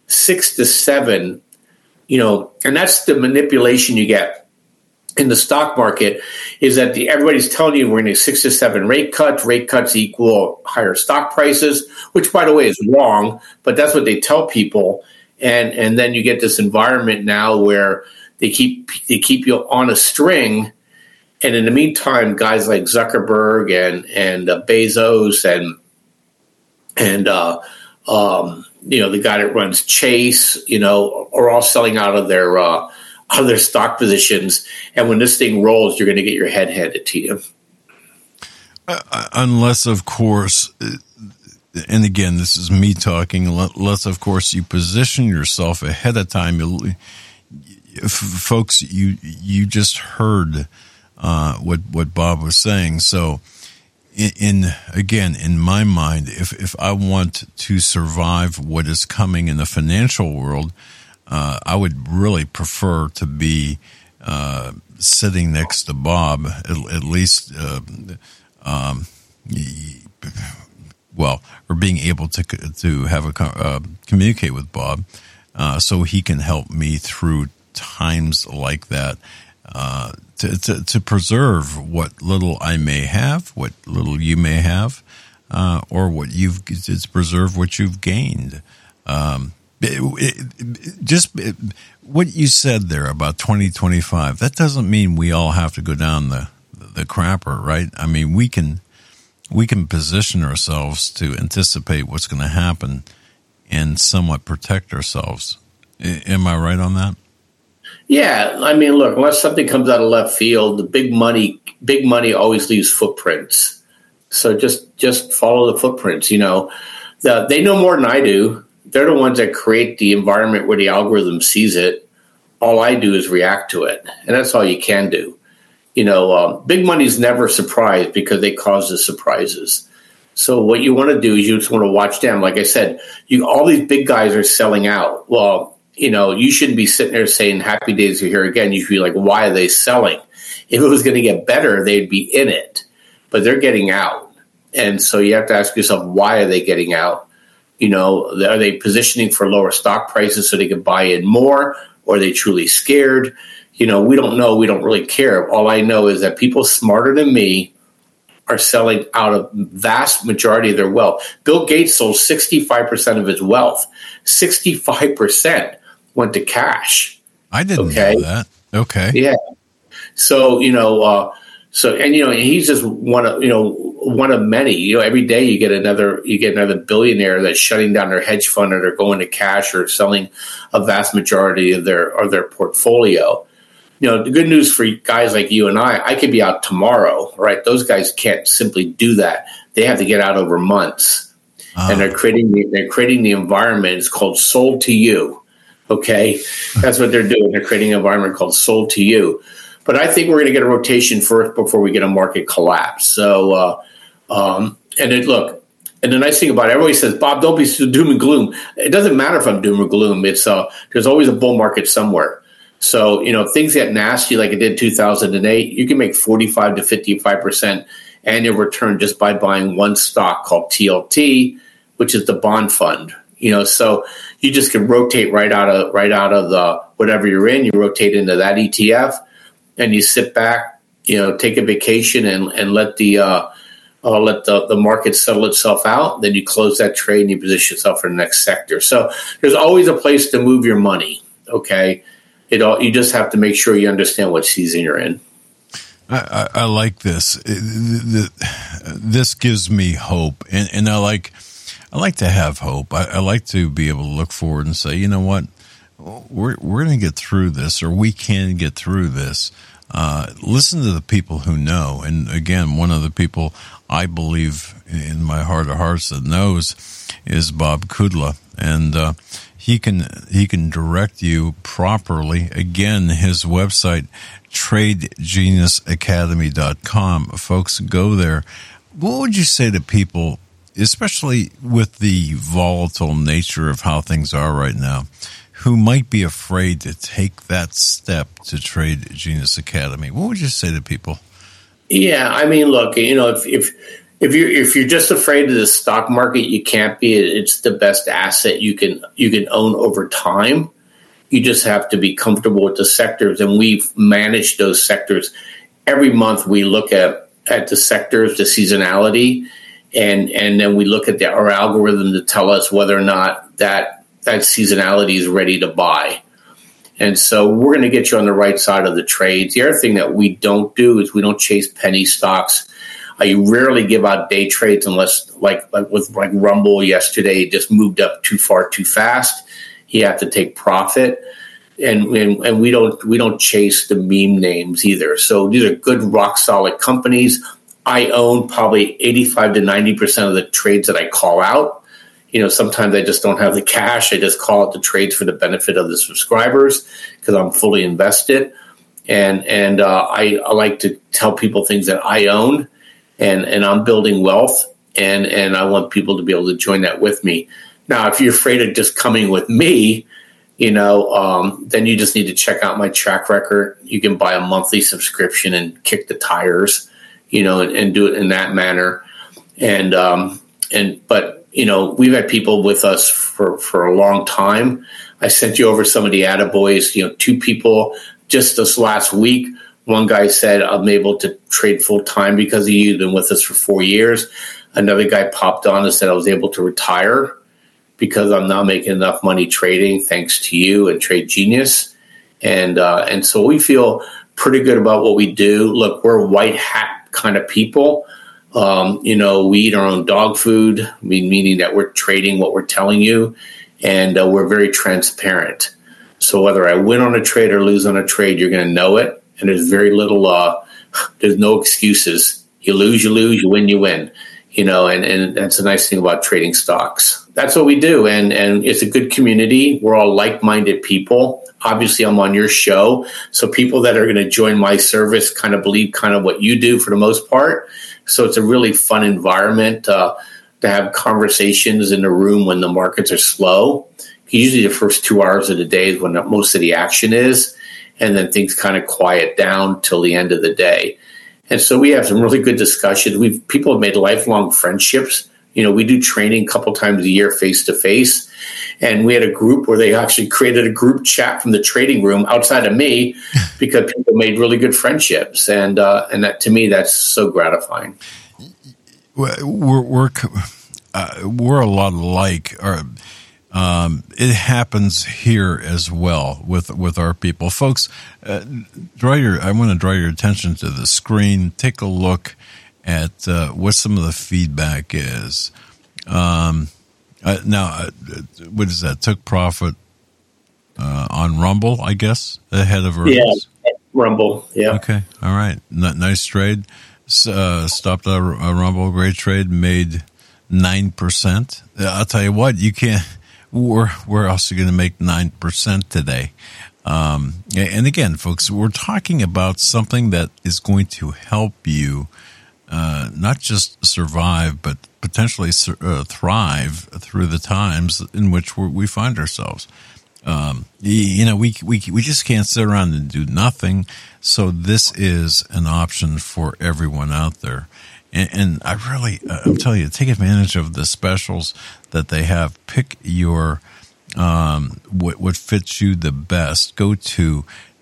you know, and that's the manipulation you get in the stock market is that everybody's telling you we're in a 6 to 7 rate cuts equal higher stock prices, which by the way is wrong, but that's what they tell people. And then you get this environment now where they keep you on a string. And in the meantime, guys like Zuckerberg and Bezos and you know, the guy that runs Chase, you know, are all selling out of their stock positions. And when this thing rolls, you're going to get your head handed to you. Unless, of course, and again, this is me talking, unless, of course, you position yourself ahead of time. Folks, you just heard what Bob was saying. So, in my mind, if I want to survive what is coming in the financial world, I would really prefer to be sitting next to Bob, at least, or being able to have communicate with Bob, so he can help me through times like that. to preserve what little I may have, what little you may have, or to preserve what you've gained. What you said there about 2025, that doesn't mean we all have to go down the crapper, right? I mean, we can position ourselves to anticipate what's going to happen and somewhat protect ourselves. Am I right on that? Yeah, I mean, look, unless something comes out of left field, the big money always leaves footprints. So just follow the footprints. You know, they know more than I do. They're the ones that create the environment where the algorithm sees it. All I do is react to it, and that's all you can do. You know, big money's never surprised because they cause the surprises. So what you want to do is you just want to watch them. Like I said, all these big guys are selling out. Well, you know, you shouldn't be sitting there saying happy days are here again. You should be like, why are they selling? If it was going to get better, they'd be in it. But they're getting out. And so you have to ask yourself, why are they getting out? You know, are they positioning for lower stock prices so they can buy in more? Or are they truly scared? You know, we don't know. We don't really care. All I know is that people smarter than me are selling out a vast majority of their wealth. Bill Gates sold 65% of his wealth. 65% went to cash. I didn't know that. Okay. Yeah. So, you know, he's just one of many. You know, every day you get another billionaire that's shutting down their hedge fund, or they're going to cash, or selling a vast majority of their portfolio. You know, the good news for guys like you and I could be out tomorrow, right? Those guys can't simply do that. They have to get out over months, and they're creating the environment. It's called sold to you. Okay, that's what they're doing. They're creating an environment called sold to you. But I think we're going to get a rotation first before we get a market collapse. So, and the nice thing about it, everybody says, Bob, don't be so doom and gloom. It doesn't matter if I'm doom or gloom. It's there's always a bull market somewhere. So, you know, if things get nasty like it did 2008, you can make 45 to 55% annual return just by buying one stock called TLT, which is the bond fund. You know, so you just can rotate right out of the whatever you're in. You rotate into that ETF. And you sit back, you know, take a vacation and let the market settle itself out. Then you close that trade and you position yourself for the next sector. So there's always a place to move your money. Okay, you just have to make sure you understand what season you're in. I like this. This gives me hope, and I like to have hope. I like to be able to look forward and say, you know what, we're going to get through this, or we can get through this. Listen to the people who know. And again, one of the people I believe in my heart of hearts that knows is Bob Kudla. And he can direct you properly. Again, his website, TradeGeniusAcademy.com. Folks, go there. What would you say to people, especially with the volatile nature of how things are right now, who might be afraid to take that step to Trade Genius Academy? What would you say to people? Yeah, I mean, look, you know, if you're just afraid of the stock market, you can't be. It's the best asset you can own over time. You just have to be comfortable with the sectors, and we've managed those sectors. Every month we look at the sectors, the seasonality, and then we look at our algorithm to tell us whether or not that seasonality is ready to buy. And so we're going to get you on the right side of the trades. The other thing that we don't do is we don't chase penny stocks. I rarely give out day trades unless, like Rumble yesterday, it just moved up too far too fast. You have to take profit. And we don't chase the meme names either. So these are good, rock solid companies. I own probably 85 to 90% of the trades that I call out. You know, sometimes I just don't have the cash. I just call out the trades for the benefit of the subscribers because I'm fully invested. And I like to tell people things that I own, and I'm building wealth, and I want people to be able to join that with me. Now, if you're afraid of just coming with me, you know, then you just need to check out my track record. You can buy a monthly subscription and kick the tires, you know, and do it in that manner. But you know, we've had people with us for a long time. I sent you over some of the attaboys, you know, 2 people just this last week, one guy said, I'm able to trade full time because of you. You've been with us for 4 years. Another guy popped on and said I was able to retire because I'm not making enough money trading thanks to you and Trade Genius. And so we feel pretty good about what we do. Look, we're white hat kind of people. We eat our own dog food, meaning that we're trading what we're telling you, and we're very transparent. So whether I win on a trade or lose on a trade, you're going to know it. And there's very little, there's no excuses. You lose, you win, you win. And that's a nice thing about trading stocks. That's what we do. And it's a good community. We're all like-minded people. Obviously, I'm on your show. So people that are going to join my service kind of believe kind of what you do for the most part. So it's a really fun environment to have conversations in the room when the markets are slow. Usually the first 2 hours of the day is when most of the action is. And then things kind of quiet down till the end of the day. And so we have some really good discussions. People have made lifelong friendships. We do training a couple times a year face-to-face. And we had a group where they actually created a group chat from the trading room outside of me because people made really good friendships. And that, to me, that's so gratifying. We're a lot alike. It happens here as well with our people, folks. I want to draw your attention to the screen. Take a look at what some of the feedback is. Now, what is that? Took profit on Rumble, I guess, ahead of earnings. Yeah, Rumble. Yeah. Okay. All right. Nice trade. Stopped a Rumble. Great trade. Made 9%. I'll tell you what. You can't. We're also going to make 9% today. And again, folks, we're talking about something that is going to help you not just survive, but potentially thrive through the times in which we find ourselves. We just can't sit around and do nothing. So this is an option for everyone out there. And I'm telling you, take advantage of the specials that they have. Pick your what fits you the best. Go to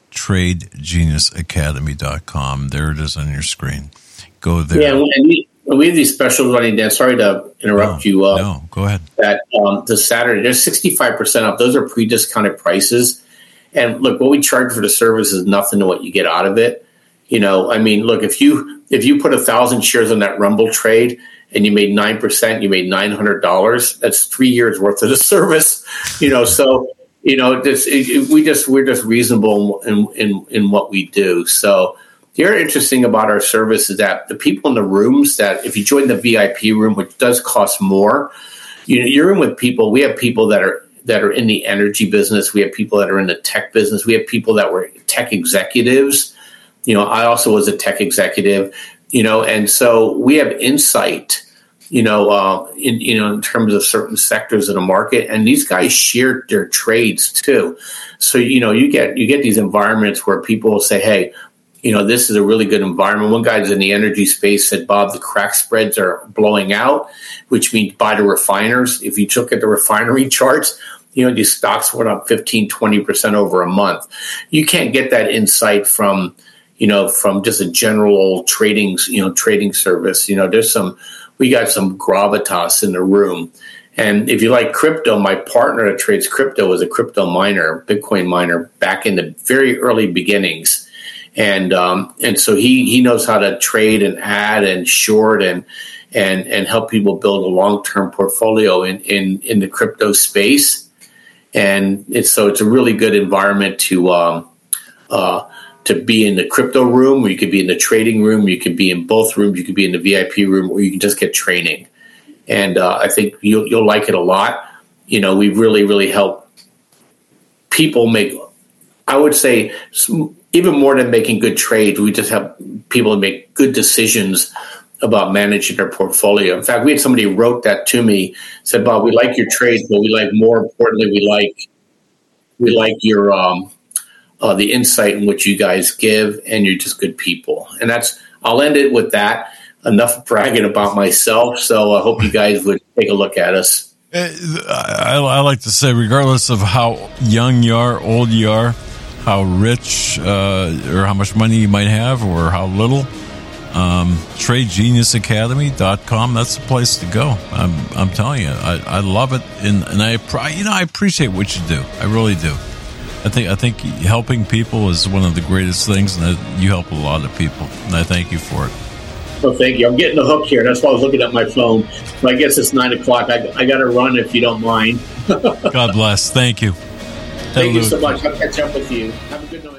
TradeGeniusAcademy.com. There it is on your screen. Go there. Yeah, and we have these specials running, Dan. Sorry to interrupt you. No, go ahead. That the Saturday, there's 65% off. Those are pre-discounted prices. And look, what we charge for the service is nothing to what you get out of it. Look, if you put 1,000 shares on that Rumble trade and you made 9%, you made $900. That's 3 years worth of the service. So we're just reasonable in what we do. So the other interesting about our service is that the people in the rooms, that if you join the VIP room, which does cost more, you're in with people. We have people that are in the energy business. We have people that are in the tech business. We have people that were tech executives. I also was a tech executive, and so we have insight, in terms of certain sectors of the market, and these guys share their trades too. So, you get these environments where people will say, hey, this is a really good environment. One guy's in the energy space said, Bob, the crack spreads are blowing out, which means buy the refiners. If you look at the refinery charts, these stocks went up 15, 20% over a month. You can't get that insight from just a general trading service. We got some gravitas in the room. And if you like crypto, my partner that trades crypto was a crypto miner, Bitcoin miner, back in the very early beginnings. And so he knows how to trade and add and short and help people build a long-term portfolio in the crypto space. And it's a really good environment to be in the crypto room, or you could be in the trading room, you could be in both rooms, you could be in the VIP room, or you can just get training. And I think you'll like it a lot. We really, really help people make, I would say, even more than making good trades, we just help people make good decisions about managing their portfolio. In fact, we had somebody who wrote that to me, said, Bob, we like your trades, but more importantly, we like your the insight in which you guys give, and you're just good people. And I'll end it with that. Enough bragging about myself. So I hope you guys would take a look at us. I like to say, regardless of how young you are, old you are, how rich or how much money you might have or how little, TradeGeniusAcademy.com, that's the place to go. I'm telling you, I love it, and I appreciate what you do. I really do. I think helping people is one of the greatest things, and you help a lot of people, and I thank you for it. Well, thank you. I'm getting the hook here. That's why I was looking at my phone. So I guess it's 9 o'clock. I got to run if you don't mind. God bless. Thank you. Thank you so much. I'll catch up with you. Have a good night.